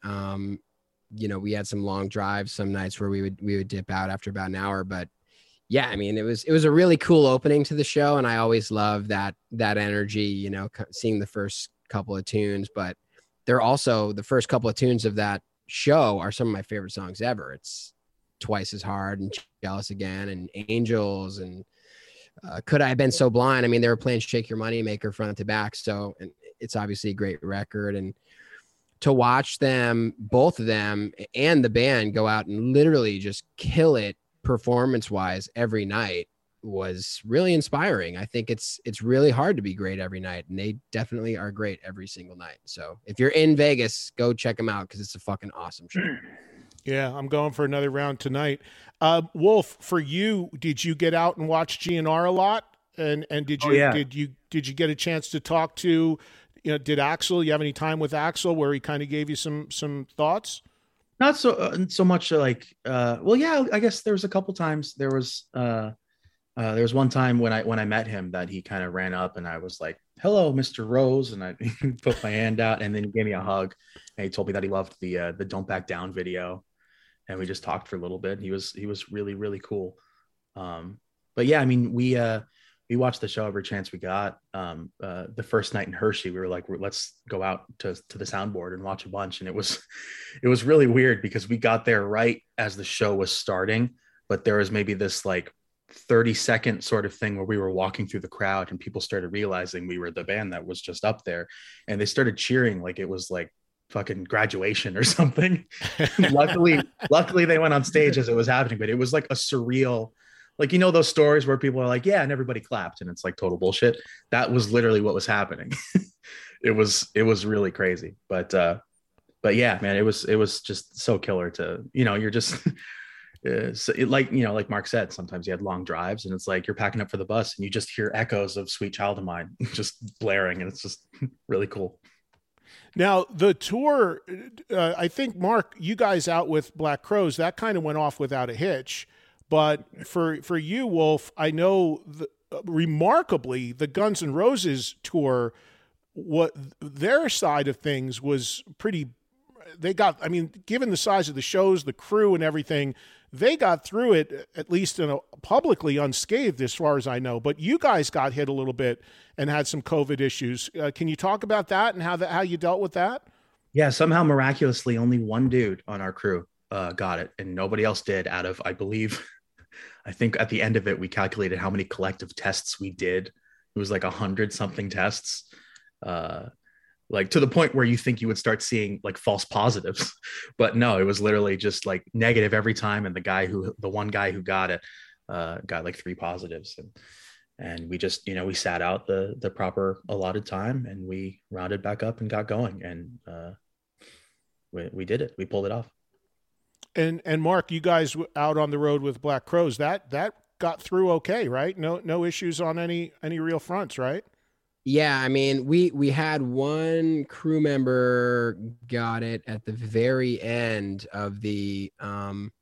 We had some long drives some nights where we would dip out after about an hour, but yeah, I mean, it was a really cool opening to the show, and I always love that energy, seeing the first couple of tunes, but they're also the first couple of tunes of that show are some of my favorite songs ever. It's Twice as Hard and Jealous Again and Angels and Could I Have Been So Blind? I mean, they were playing Shake Your Money Maker front to back. So and it's obviously a great record. And to watch them, both of them and the band go out and literally just kill it performance wise every night was really inspiring. I think it's really hard to be great every night, and they definitely are great every single night. So if you're in Vegas, go check them out because it's a fucking awesome show. Yeah, I'm going for another round tonight. Wolf, for you, did you get out and watch GNR a lot? And did you did you get a chance to talk to, did Axl, you have any time with Axl where he kind of gave you some thoughts? Not so much like I guess there was a couple times. There was one time when I met him that he kind of ran up and I was like, "Hello, Mr. Rose," and I put my hand out, and then he gave me a hug, and he told me that he loved the Don't Back Down video. And we just talked for a little bit. He was really, really cool. But yeah, I mean, we watched the show every chance we got. The first night in Hershey, we were like, let's go out to the soundboard and watch a bunch. And it was really weird because we got there right as the show was starting, but there was maybe this like 30-second sort of thing where we were walking through the crowd and people started realizing we were the band that was just up there, and they started cheering like it was like fucking graduation or something. luckily they went on stage as it was happening, but it was like a surreal, like, those stories where people are like, yeah, and everybody clapped, and it's like total bullshit. That was literally what was happening. It was really crazy, but yeah, man, it was just so killer to, you're just like Mark said, sometimes you had long drives and it's like you're packing up for the bus and you just hear echoes of Sweet Child of Mine just blaring, and it's just really cool. Now, the tour, I think, Mark, you guys out with Black Crowes, that kind of went off without a hitch. But for you, Wolf, I know remarkably the Guns N' Roses tour, what their side of things was pretty – given the size of the shows, the crew and everything, they got through it, at least publicly unscathed as far as I know. But you guys got hit a little bit and had some COVID issues. Can you talk about that and how you dealt with that? Yeah, somehow miraculously only one dude on our crew got it, and nobody else did out of, I think at the end of it, we calculated how many collective tests we did. It was like 100-something tests. Like to the point where you think you would start seeing like false positives, but no, it was literally just like negative every time. And the one guy who got it, got like 3 positives, and we just, we sat out the proper allotted time and we rounded back up and got going, and we did it. We pulled it off. And Mark, you guys out on the road with Black Crowes, that got through okay, right? No issues on any real fronts, right? Yeah, I mean, we had one crew member got it at the very end of the run.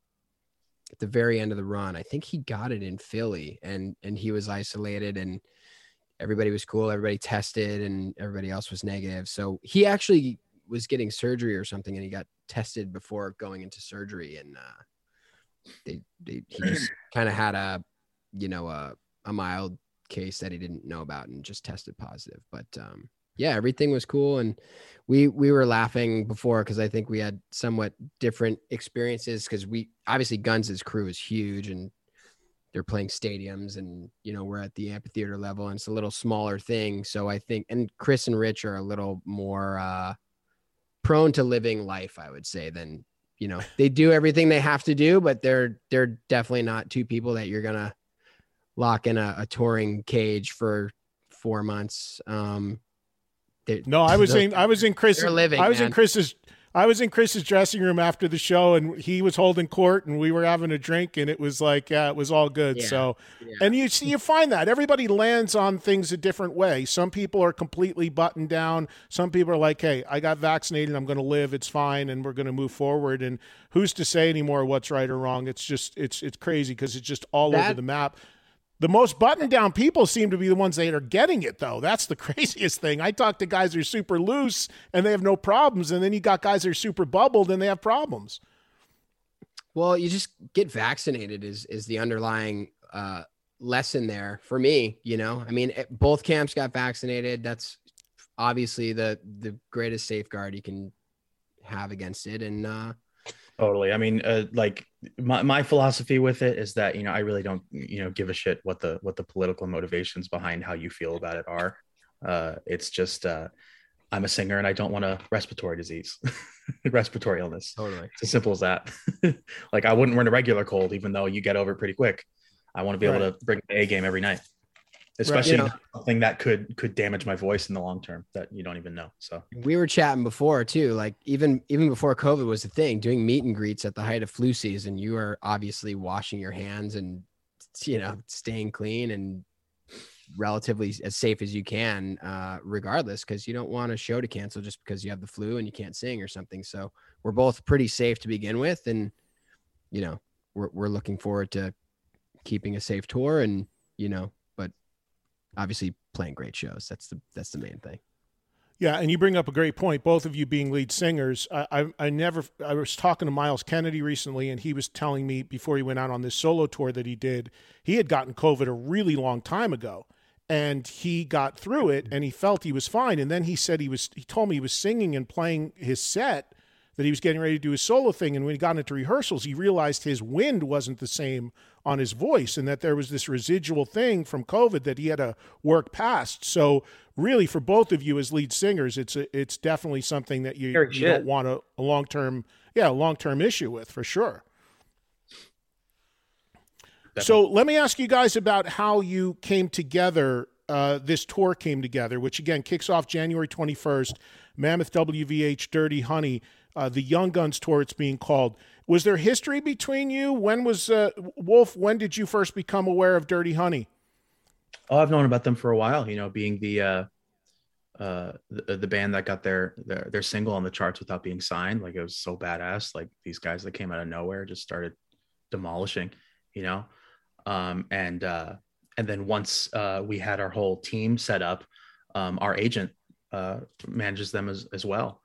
I think he got it in Philly, and he was isolated, and everybody was cool. Everybody tested, and everybody else was negative. So he actually was getting surgery or something, and he got tested before going into surgery, and he just kind of had a mild case that he didn't know about and just tested positive. But yeah, everything was cool. And we were laughing before because I think we had somewhat different experiences because we obviously Guns' crew is huge and they're playing stadiums and, you know, we're at the amphitheater level and it's a little smaller thing. So I think, and Chris and Rich are a little more prone to living life, I would say, than, you know, they do everything they have to do, but they're definitely not two people that you're going to lock in a touring cage for 4 months. No, I was in Chris's dressing room after the show, and he was holding court, and we were having a drink, and it was like, it was all good. Yeah, so, yeah. And you find that everybody lands on things a different way. Some people are completely buttoned down. Some people are like, hey, I got vaccinated, I'm going to live, it's fine, and we're going to move forward. And who's to say anymore what's right or wrong? It's just, it's crazy because it's just all over the map. The most buttoned down people seem to be the ones that are getting it, though. That's the craziest thing. I talk to guys who are super loose and they have no problems. And then you got guys who are super bubbled and they have problems. Well, you just get vaccinated is the underlying lesson there for me. You know, I mean, both camps got vaccinated. That's obviously the greatest safeguard you can have against it. And totally. I mean, like my philosophy with it is that, you know, I really don't, you know, give a shit what the political motivations behind how you feel about it are. It's just, I'm a singer and I don't want a respiratory disease, respiratory illness. Totally. It's as simple as that. Like I wouldn't run a regular cold, even though you get over it pretty quick. I want to be able to bring the A game every night. Especially something that could damage my voice in the long term that you don't even know. So we were chatting before too, like even before COVID was a thing, doing meet and greets at the height of flu season, you are obviously washing your hands and, you know, staying clean and relatively as safe as you can, regardless, because you don't want a show to cancel just because you have the flu and you can't sing or something. So we're both pretty safe to begin with. And, you know, we're looking forward to keeping a safe tour and, you know, obviously playing great shows. That's the main thing. Yeah. And you bring up a great point. Both of you being lead singers. I was talking to Miles Kennedy recently, and he was telling me before he went out on this solo tour that he did, he had gotten COVID a really long time ago and he got through it and he felt he was fine. And then he said he told me he was singing and playing his set, that he was getting ready to do his solo thing. And when he got into rehearsals, he realized his wind wasn't the same on his voice and that there was this residual thing from COVID that he had to work past. So really for both of you as lead singers, it's definitely something that you don't want a long-term issue with, for sure. Definitely. So let me ask you guys about how you came together. This tour came together, which again kicks off January 21st, Mammoth WVH Dirty Honey. The Young Guns tour, it's being called. Was there history between you? When was Wolf? When did you first become aware of Dirty Honey? Oh, I've known about them for a while. You know, being the band that got their single on the charts without being signed, like it was so badass. Like these guys that came out of nowhere just started demolishing. You know, and then once we had our whole team set up, our agent manages them as well.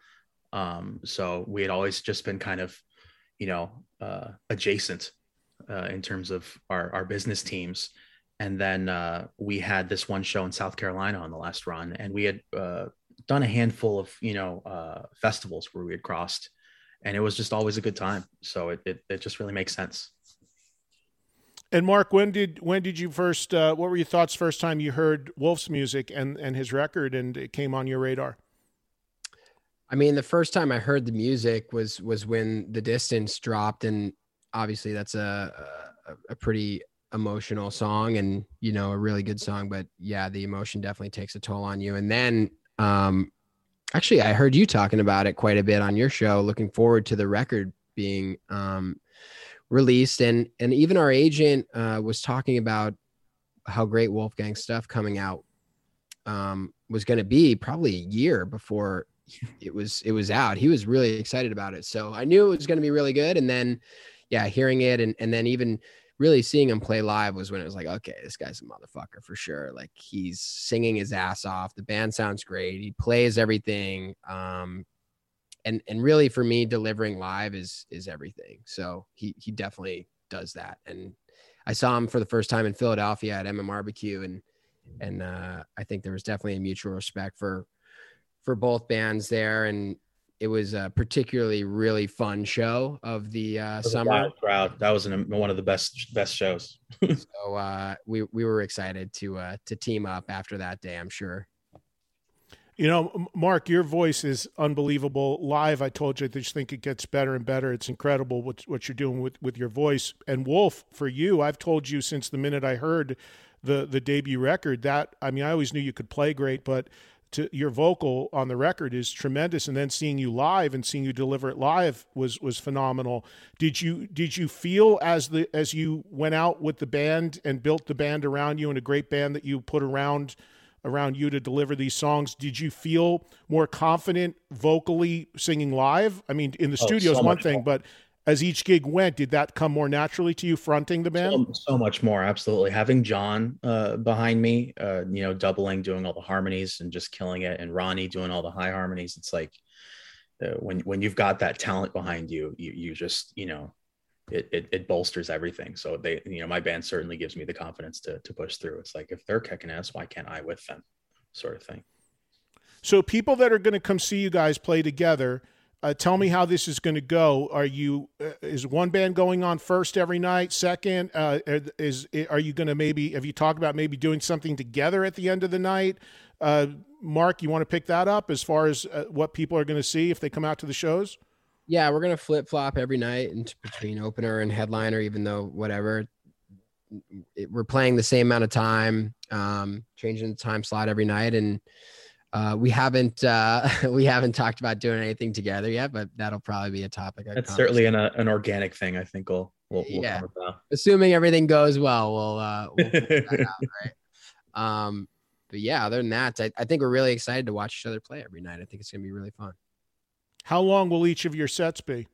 So we had always just been kind of, you know, adjacent in terms of our business teams. And then we had this one show in South Carolina on the last run, and we had done a handful of, you know, festivals where we had crossed, and it was just always a good time. So it just really makes sense. And Mark, when did you first, what were your thoughts first time you heard Wolf's music and his record and it came on your radar? I mean, the first time I heard the music was when The Distance dropped, and obviously that's a pretty emotional song and, you know, a really good song, but yeah, the emotion definitely takes a toll on you. And then, actually I heard you talking about it quite a bit on your show, looking forward to the record being, released. And even our agent, was talking about how great Wolfgang stuff coming out, was going to be probably a year before it was out. He was really excited about it. So I knew it was going to be really good. And then, yeah, hearing it and then even really seeing him play live was when it was like, okay, this guy's a motherfucker for sure. Like he's singing his ass off. The band sounds great. He plays everything. And really for me, delivering live is everything. So he definitely does that. And I saw him for the first time in Philadelphia at MMRBQ, and I think there was definitely a mutual respect for for both bands there, and it was a particularly really fun show of the summer. Crowd. That was one of the best shows. So we were excited to team up after that day, I'm sure. You know, Mark, your voice is unbelievable. Live, I told you, I just think it gets better and better. It's incredible what you're doing with your voice. And Wolf, for you, I've told you since the minute I heard the debut record that, I mean, I always knew you could play great, but your vocal on the record is tremendous. And then seeing you live and seeing you deliver it live was phenomenal. Did you feel as you went out with the band and built the band around you and a great band that you put around you to deliver these songs, did you feel more confident vocally singing live? I mean, in the studio is one thing, but as each gig went, did that come more naturally to you fronting the band? So much more. Absolutely. Having John behind me, doubling, doing all the harmonies and just killing it. And Ronnie doing all the high harmonies. It's like when you've got that talent behind you, you just, it bolsters everything. So my band certainly gives me the confidence to push through. It's like, if they're kicking ass, why can't I with them, sort of thing. So people that are going to come see you guys play together, tell me how this is going to go. Is one band going on first every night? Second, are you going to have you talked about maybe doing something together at the end of the night? Mark, you want to pick that up as far as what people are going to see if they come out to the shows? Yeah, we're going to flip-flop every night between opener and headliner, even though we're playing the same amount of time, changing the time slot every night. And we haven't talked about doing anything together yet, but that'll probably be a topic. That's certainly an organic thing. I think we'll come about. Assuming everything goes well, we'll figure that out, right? But yeah, other than that, I think we're really excited to watch each other play every night. I think it's going to be really fun. How long will each of your sets be?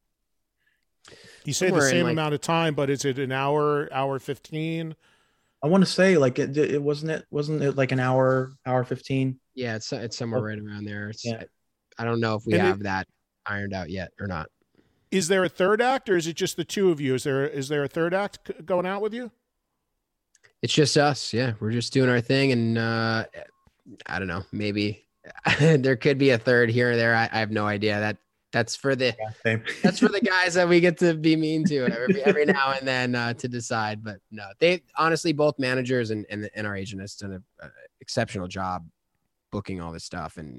You say the same amount of time, but is it an hour 15? I want to say like it wasn't like an hour 15? Yeah, it's somewhere right around there. I don't know if we have that ironed out yet or not. Is there a third act, or is it just the two of you? Is there a third act going out with you? It's just us. Yeah, we're just doing our thing, and I don't know, maybe there could be a third here or there. I have no idea. That's for the guys that we get to be mean to every now and then to decide. But no, they honestly, both managers and our agent has done an exceptional job booking all this stuff and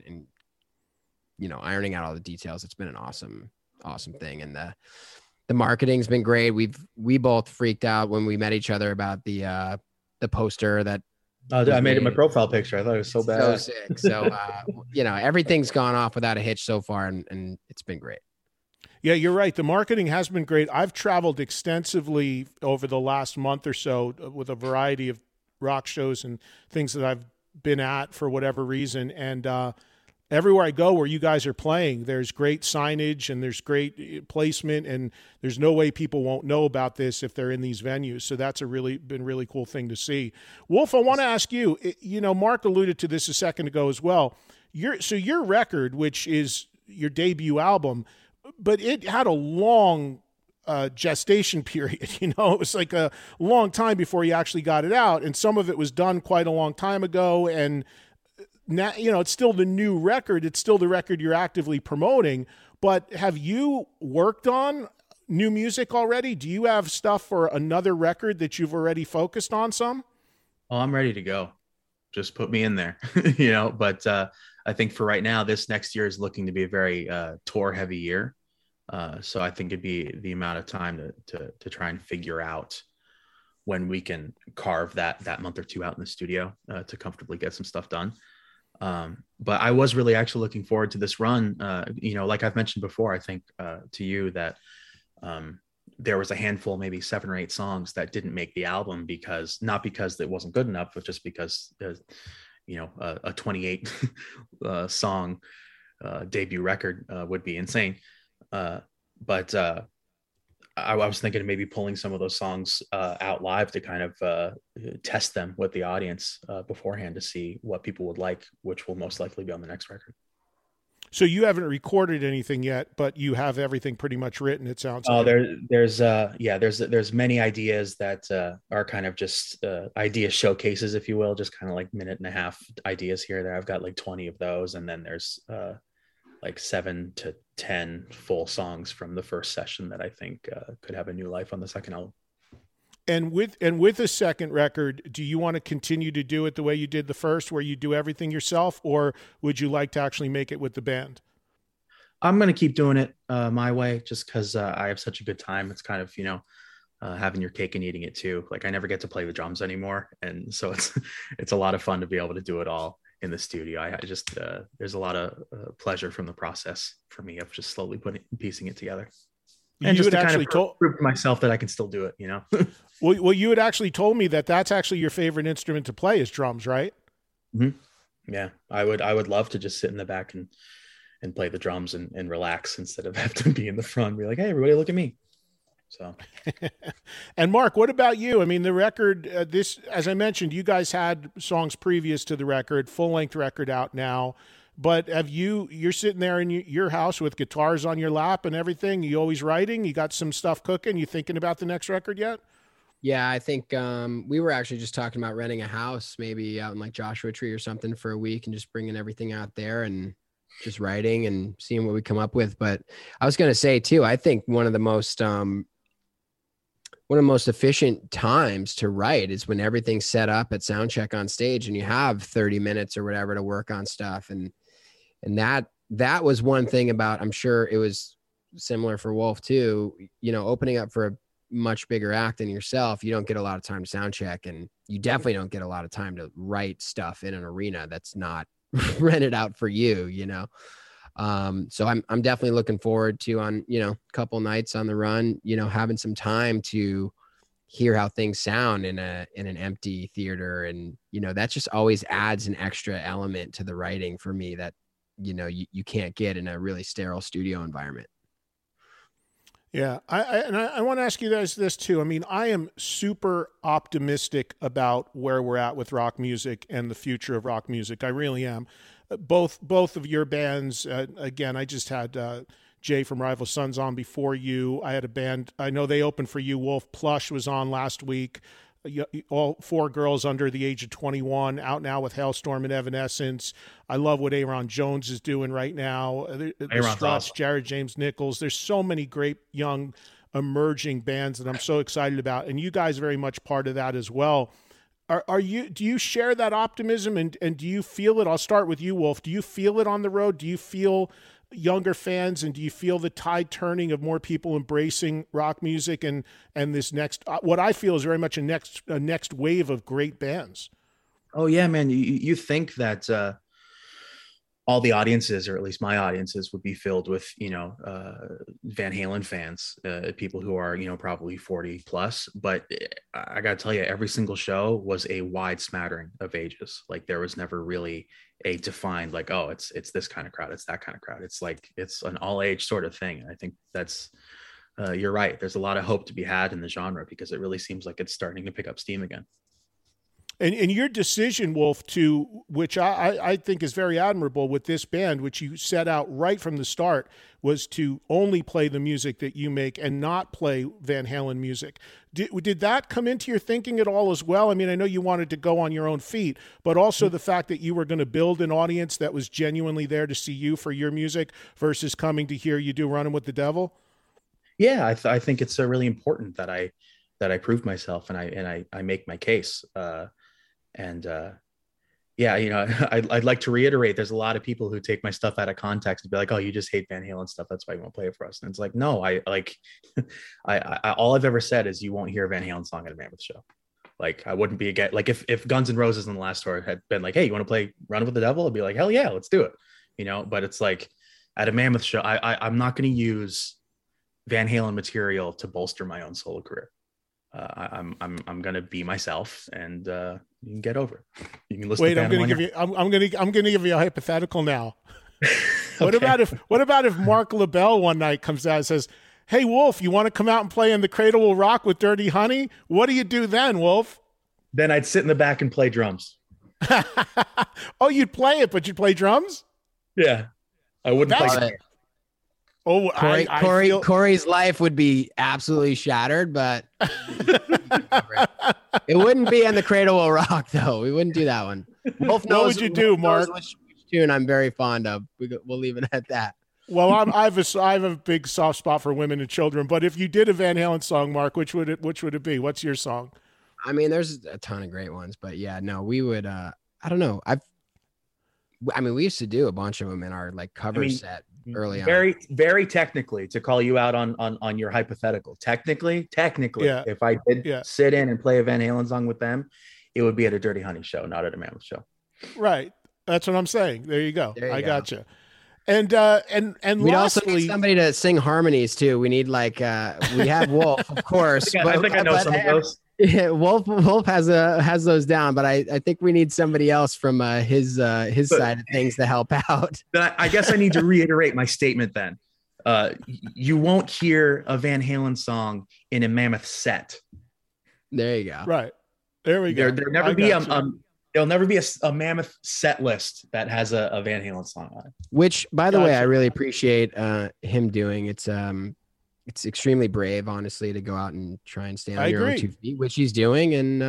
ironing out all the details. It's been an awesome thing, and the marketing's been great. We both freaked out when we met each other about the poster that. I made it my profile picture. I thought it was so bad. So sick. So, everything's gone off without a hitch so far, and it's been great. Yeah, you're right. The marketing has been great. I've traveled extensively over the last month or so with a variety of rock shows and things that I've been at for whatever reason. And everywhere I go where you guys are playing, there's great signage and there's great placement, and there's no way people won't know about this if they're in these venues. So that's been really cool thing to see. Wolf, I want to ask you, Mark alluded to this a second ago as well. Your record, which is your debut album, but it had a long gestation period. It was like a long time before you actually got it out. And some of it was done quite a long time ago. And now, it's still the new record. It's still the record you're actively promoting, but have you worked on new music already? Do you have stuff for another record that you've already focused on some? Oh, I'm ready to go. Just put me in there, but I think for right now, this next year is looking to be a very tour heavy year. So I think it'd be the amount of time to try and figure out when we can carve that month or two out in the studio to comfortably get some stuff done. But I was really actually looking forward to this run. Like I've mentioned before, I think to you that there was a handful, maybe 7 or 8 songs that didn't make the album not because it wasn't good enough, but just because, a 28 song debut record would be insane. But I was thinking of maybe pulling some of those songs out live to kind of test them with the audience beforehand to see what people would like, which will most likely be on the next record. So you haven't recorded anything yet, but you have everything pretty much written. It sounds. Oh, there's many ideas that are kind of just idea showcases, if you will, just kind of like minute and a half ideas here. There, I've got like 20 of those, and then there's like 7 to 10 full songs from the first session that I think could have a new life on the second album. And with a second record, do you want to continue to do it the way you did the first, where you do everything yourself, or would you like to actually make it with the band? I'm going to keep doing it my way, just because I have such a good time. It's kind of, having your cake and eating it too. Like, I never get to play the drums anymore. And so it's a lot of fun to be able to do it all in the studio. I just, there's a lot of pleasure from the process for me of just slowly piecing it together. And you just to actually kind of prove to myself that I can still do it, Well, you had actually told me that that's actually your favorite instrument to play is drums, right? Mm-hmm. Yeah, I would love to just sit in the back and play the drums and relax instead of have to be in the front and be like, hey, everybody, look at me. So, and Mark, what about you? I mean, the record, as I mentioned, you guys had songs previous to the record, full-length record out now. But you're sitting there in your house with guitars on your lap and everything. You always writing? You got some stuff cooking? You thinking about the next record yet? Yeah, I think we were actually just talking about renting a house, maybe out in like Joshua Tree or something for a week and just bringing everything out there and just writing and seeing what we come up with. But I was going to say too, I think one of the most efficient times to write is when everything's set up at sound check on stage and you have 30 minutes or whatever to work on stuff. And that was one thing about, I'm sure it was similar for Wolf too, opening up for a much bigger act than yourself. You don't get a lot of time to sound check, and you definitely don't get a lot of time to write stuff in an arena that's not rented out for you, So I'm definitely looking forward to on, a couple nights on the run, having some time to hear how things sound in an empty theater. And, that just always adds an extra element to the writing for me that, you can't get in a really sterile studio environment. Yeah. I want to ask you guys this too. I mean, I am super optimistic about where we're at with rock music and the future of rock music. I really am. Both of your bands, again, I just had Jay from Rival Sons on before you. I had a band, I know they opened for you. Wolf Plush was on last week. All 4 girls under the age of 21, out now with Hailstorm and Evanescence. I love what Aaron Jones is doing right now. The Struts, awesome. Jared James Nichols. There's so many great young emerging bands that I'm so excited about, and you guys are very much part of that as well. Do you share that optimism, and do you feel it? I'll start with you, Wolf. Do you feel it on the road? Do you feel younger fans, and do you feel the tide turning of more people embracing rock music and this next, what I feel is very much a next wave of great bands? Oh yeah, man. You think that all the audiences, or at least my audiences, would be filled with, Van Halen fans, people who are, probably 40 plus. But I got to tell you, every single show was a wide smattering of ages. Like, there was never really a defined, like, oh, it's this kind of crowd, it's that kind of crowd. It's like, it's an all age sort of thing. And I think that's, you're right. There's a lot of hope to be had in the genre, because it really seems like it's starting to pick up steam again. And your decision, Wolf, which I think is very admirable with this band, which you set out right from the start, was to only play the music that you make and not play Van Halen music. Did that come into your thinking at all as well? I mean, I know you wanted to go on your own feet, but also the fact that you were going to build an audience that was genuinely there to see you for your music versus coming to hear you do Running with the Devil? Yeah, I think it's really important that I prove myself and I make my case. I'd like to reiterate, there's a lot of people who take my stuff out of context and be like, oh, you just hate Van Halen stuff, that's why you won't play it for us. And it's like, no, I all I've ever said is you won't hear a Van Halen song at a Mammoth show. Like, I wouldn't be again, like if Guns N' Roses in the last tour had been like, hey, you want to play Run with the Devil? I'd be like, hell yeah, let's do it. But it's like, at a Mammoth show, I'm not going to use Van Halen material to bolster my own solo career. I'm going to be myself, and you can get over it. You can listen. Wait, I'm going to give you a hypothetical now. What about if Mark LaBelle one night comes out and says, hey, Wolf, you want to come out and play in The Cradle Will Rock with Dirty Honey? What do you do then, Wolf? Then I'd sit in the back and play drums. Oh, you'd play it, but you'd play drums? Yeah. I wouldn't That's- play. Oh, Corey's life would be absolutely shattered, but it wouldn't be in the Cradle Will Rock, though. We wouldn't do that one. What would you do, Mark? Which tune I'm very fond of. We'll leave it at that. Well, I have a big soft spot for women and children. But if you did a Van Halen song, Mark, which would it be? What's your song? I mean, there's a ton of great ones, but yeah, no, we would. I don't know. We used to do a bunch of them in our like cover set early very, on. very technically, to call you out on your hypothetical. Technically, Yeah. if I did sit in and play a Van Halen song with them, it would be at a Dirty Honey show, not at a Mammoth show. Right. That's what I'm saying. There you go. I gotcha. And we'd also lastly, need somebody to sing harmonies too. We need like we have Wolf, of course. I think I know some of those. Yeah, Wolf has those down, but I think we need somebody else from his side of things to help out. Then I guess I need to reiterate my statement then. You won't hear a Van Halen song in a Mammoth set. There you go. Right. There we go. There'll never be a Mammoth set list that has a Van Halen song on it. Which, by the way, I really appreciate him doing. It's extremely brave, honestly, to go out and try and stand on your own 2 feet, which he's doing. And,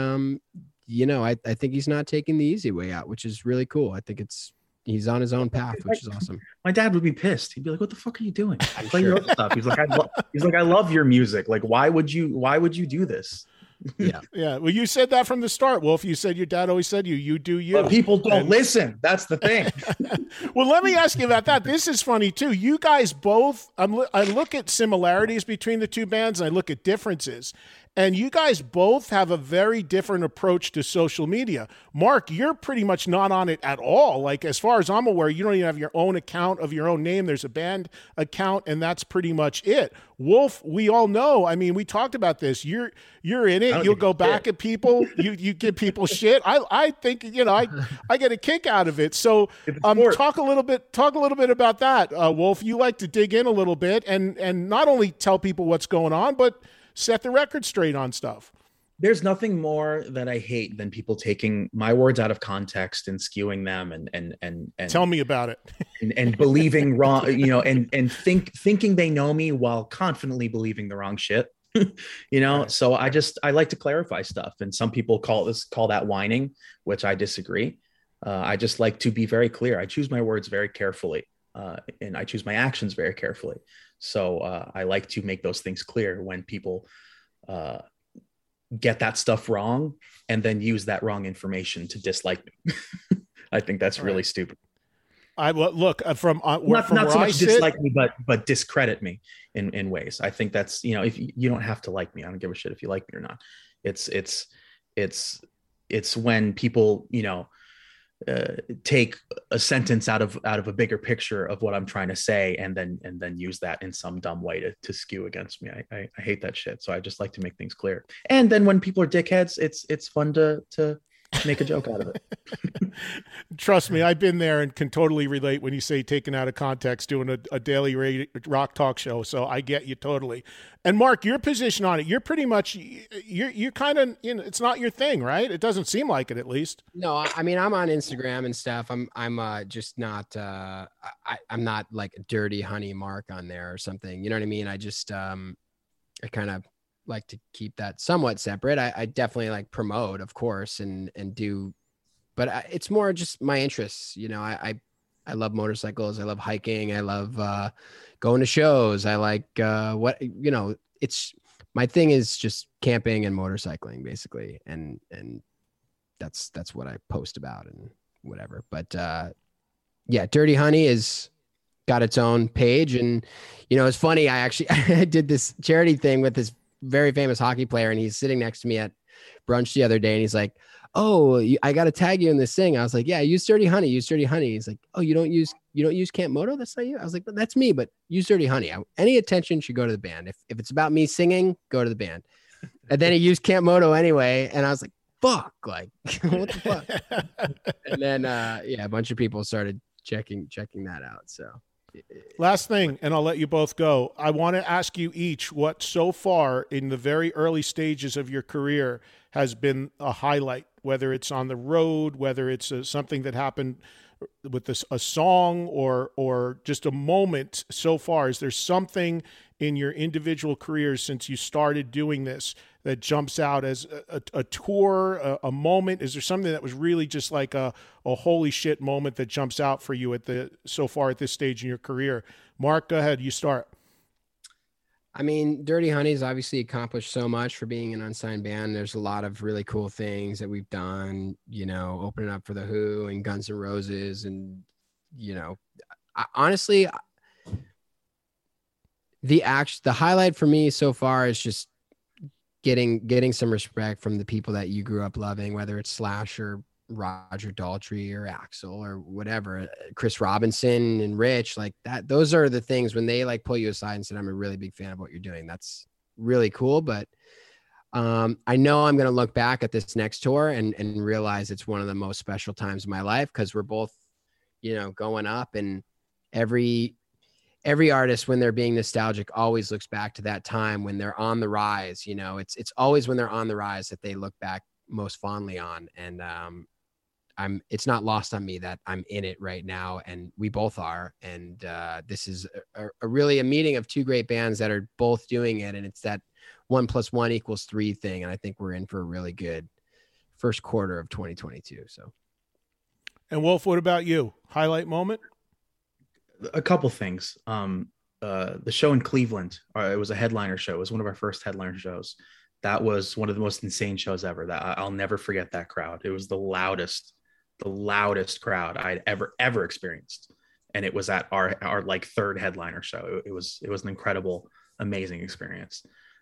I think he's not taking the easy way out, which is really cool. I think he's on his own path, which is awesome. My dad would be pissed. He'd be like, "What the fuck are you doing? Play your own stuff." He's like, I love your music. Like, why would you do this? Yeah. Yeah. Well, you said that from the start, Wolf. You said your dad always said you do you. But people don't listen. That's the thing. Well, let me ask you about that. This is funny too. You guys both, I look at similarities between the two bands and I look at differences. And you guys both have a very different approach to social media. Mark, you're pretty much not on it at all. Like, as far as I'm aware, you don't even have your own account of your own name. There's a band account, and that's pretty much it. Wolf, we all know. I mean, we talked about this. You're in it. You'll go back at people. You give people shit. I think I get a kick out of it. So talk a little bit about that, Wolf. You like to dig in a little bit and not only tell people what's going on, but set the record straight on stuff. There's nothing more that I hate than people taking my words out of context and skewing them and tell me about it and believing wrong, and thinking they know me while confidently believing the wrong shit. Right. So I like to clarify stuff, and some people call that whining, which I disagree. I just like to be very clear. I choose my words very carefully, and I choose my actions very carefully. So I like to make those things clear when people get that stuff wrong and then use that wrong information to dislike me. I think that's really stupid. Look from not so much dislike me, but discredit me in ways. I think that's, if you don't have to like me, I don't give a shit if you like me or not. It's when people, take a sentence out of a bigger picture of what I'm trying to say and then use that in some dumb way to skew against me. I hate that shit. So I just like to make things clear. And then when people are dickheads, it's fun to make a joke out of it. Trust me, I've been there and can totally relate when you say taken out of context doing a daily rock talk show. So I get you totally. And Mark, your position on it, you're pretty much, you're kind of, it's not your thing, right? It doesn't seem like it, at least. No, I mean, I'm on Instagram and stuff. I'm just not, I'm not like a Dirty Honey Mark on there or something. You know what I mean? I just, I kind of like to keep that somewhat separate. I definitely like promote, of course, and do, but it's more just my interests. I love motorcycles. I love hiking. I love going to shows. I like it's my thing is just camping and motorcycling basically. And that's what I post about and whatever. But yeah, Dirty Honey is got its own page. And, it's funny. I did this charity thing with this very famous hockey player, and he's sitting next to me at brunch the other day, and he's like, "Oh, I got to tag you in this thing." I was like, "Yeah, use Dirty Honey. Use Dirty Honey." He's like, "Oh, you don't use Camp Moto? That's not you?" I was like, "That's me, but use Dirty Honey. Any attention should go to the band. If it's about me singing, go to the band." And then he used Camp Moto anyway, and I was like, "Fuck, like what the fuck?" And then a bunch of people started checking that out. So. Last thing, and I'll let you both go. I want to ask you each what so far in the very early stages of your career has been a highlight, whether it's on the road, whether it's something that happened with a song or just a moment so far? Is there something in your individual careers since you started doing this that jumps out as a tour, a moment? Is there something that was really just like a holy shit moment that jumps out for you so far at this stage in your career? Mark, go ahead. You start. I mean, Dirty Honey's obviously accomplished so much for being an unsigned band. There's a lot of really cool things that we've done, opening up for The Who and Guns N' Roses. And, honestly, the highlight for me so far is just getting some respect from the people that you grew up loving, whether it's Slash or Roger Daltrey or Axl or whatever, Chris Robinson and Rich, like that. Those are the things when they like pull you aside and said, I'm a really big fan of what you're doing. That's really cool. But I know I'm going to look back at this next tour and realize it's one of the most special times of my life, because we're both, going up, and every artist, when they're being nostalgic, always looks back to that time when they're on the rise. It's always when they're on the rise that they look back most fondly on. And it's not lost on me that I'm in it right now, and we both are. And this is really a meeting of two great bands that are both doing it. And it's that 1 + 1 = 3 thing. And I think we're in for a really good first quarter of 2022. So. And Wolf, what about you? Highlight moment? A couple things. The show in Cleveland, it was a headliner show. It was one of our first headliner shows. That was one of the most insane shows ever. That I'll never forget that crowd. It was the loudest crowd I'd ever experienced. And it was at our like third headliner show. It was an incredible, amazing experience.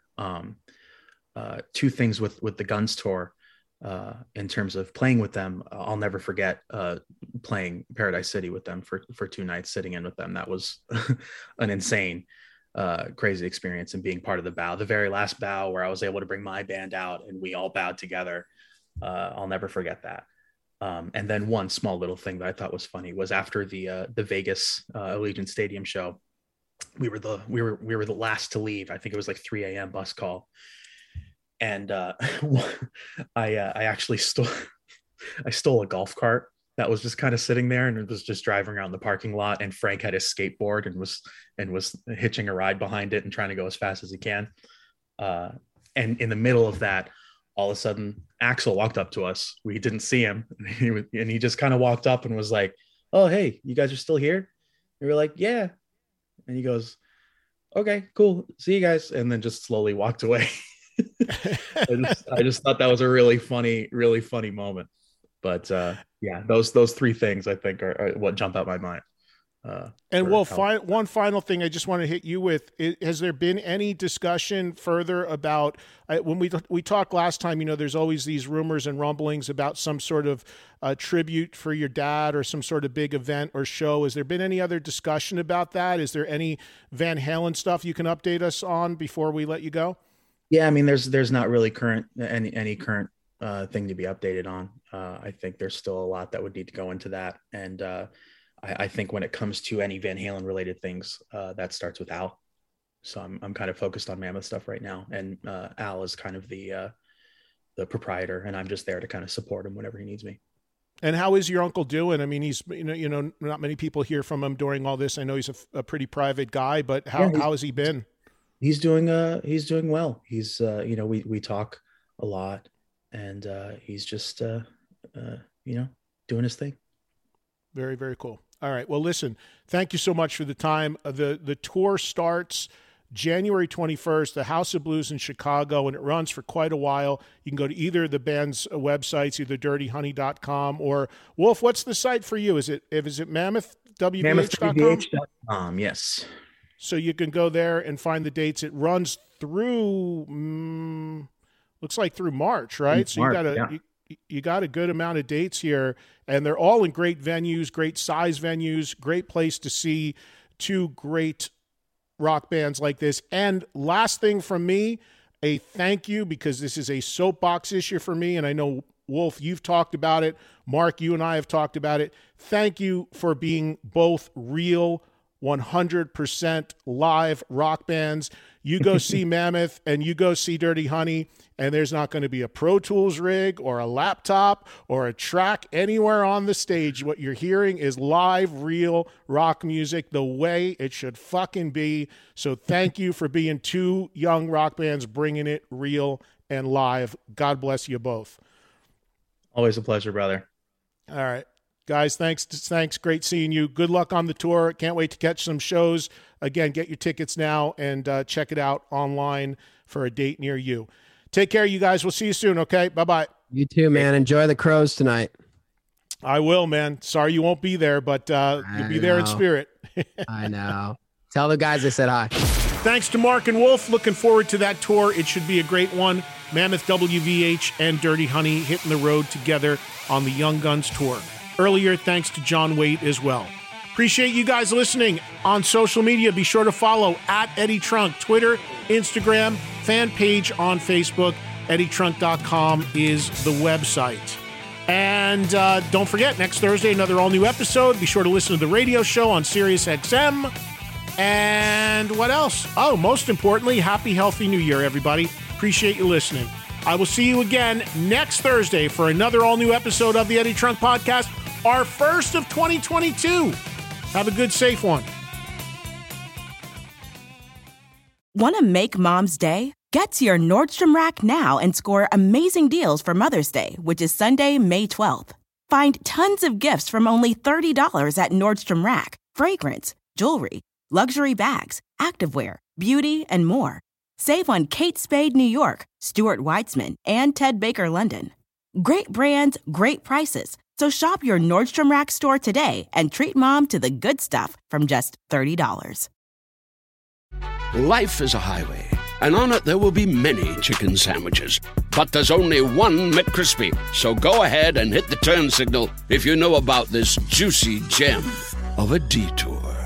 Two things with the Guns tour, in terms of playing with them. I'll never forget playing Paradise City with them for 2 nights, sitting in with them. That was an insane, crazy experience, and being part of the very last bow where I was able to bring my band out and we all bowed together. I'll never forget that. And then one small little thing that I thought was funny was after the Vegas Allegiant Stadium show, we were the last to leave. I think it was like 3 a.m. bus call. And I actually stole a golf cart that was just kind of sitting there, and it was just driving around the parking lot. And Frank had his skateboard and was hitching a ride behind it and trying to go as fast as he can. And in the middle of that, all of a sudden, Axl walked up to us. We didn't see him, and he just kind of walked up and was like, "Oh, hey, you guys are still here?" And we were like, "Yeah." And he goes, "Okay, cool. See you guys." And then just slowly walked away. I just thought that was a really funny moment. But yeah, those 3 things I think are what jump out my mind. And Wolf, one final thing I just want to hit you with. Has there been any discussion further about when we talked last time, there's always these rumors and rumblings about some sort of tribute for your dad or some sort of big event or show. Has there been any other discussion about that? Is there any Van Halen stuff you can update us on before we let you go? Yeah, I mean, there's not really any current thing to be updated on. I think there's still a lot that would need to go into that. And I think when it comes to any Van Halen related things, that starts with Al. So I'm kind of focused on Mammoth stuff right now. And Al is kind of the proprietor, and I'm just there to kind of support him whenever he needs me. And how is your uncle doing? I mean, he's, not many people hear from him during all this. I know he's a pretty private guy, but how has he been? He's doing well. He's, we talk a lot, and he's just, doing his thing. Very, very cool. All right. Well, listen, thank you so much for the time. The tour starts January 21st, the House of Blues in Chicago, and it runs for quite a while. You can go to either of the band's websites, either dirtyhoney.com or Wolf. What's the site for you? Is it Mammoth? MammothWBH.com. Yes. So you can go there and find the dates. It runs through, looks like through March, right? So you got a good amount of dates here, and they're all in great venues, great size venues, great place to see 2 great rock bands like this. And last thing from me, a thank you, because this is a soapbox issue for me, and I know, Wolf, you've talked about it. Mark, you and I have talked about it. Thank you for being both real, 100% live rock bands. You go see Mammoth and you go see Dirty Honey, and there's not going to be a Pro Tools rig or a laptop or a track anywhere on the stage. What you're hearing is live, real rock music the way it should fucking be. So thank you for being two young rock bands bringing it real and live. God bless you both. Always a pleasure, brother. All right. Guys, thanks. Great seeing you. Good luck on the tour. Can't wait to catch some shows. Again, get your tickets now and check it out online for a date near you. Take care, you guys. We'll see you soon, okay? Bye-bye. You too, man. Enjoy the Crows tonight. I will, man. Sorry you won't be there, but you'll be there in spirit. I know. Tell the guys I said hi. Thanks to Mark and Wolf. Looking forward to that tour. It should be a great one. Mammoth, WVH, and Dirty Honey hitting the road together on the Young Guns tour. Earlier, thanks to John Waite as well. Appreciate you guys listening on social media. Be sure to follow at Eddie Trunk, Twitter, Instagram, fan page on Facebook. EddieTrunk.com is the website. And don't forget, next Thursday, another all-new episode. Be sure to listen to the radio show on SiriusXM. And what else? Oh, most importantly, happy, healthy New Year, everybody. Appreciate you listening. I will see you again next Thursday for another all-new episode of the Eddie Trunk Podcast, our first of 2022. Have a good, safe one. Want to make Mom's Day? Get to your Nordstrom Rack now and score amazing deals for Mother's Day, which is Sunday, May 12th. Find tons of gifts from only $30 at Nordstrom Rack. Fragrance, jewelry, luxury bags, activewear, beauty, and more. Save on Kate Spade New York, Stuart Weitzman, and Ted Baker London. Great brands, great prices. So shop your Nordstrom Rack store today and treat Mom to the good stuff from just $30. Life is a highway, and on it there will be many chicken sandwiches. But there's only one McCrispy. So go ahead and hit the turn signal if you know about this juicy gem of a detour.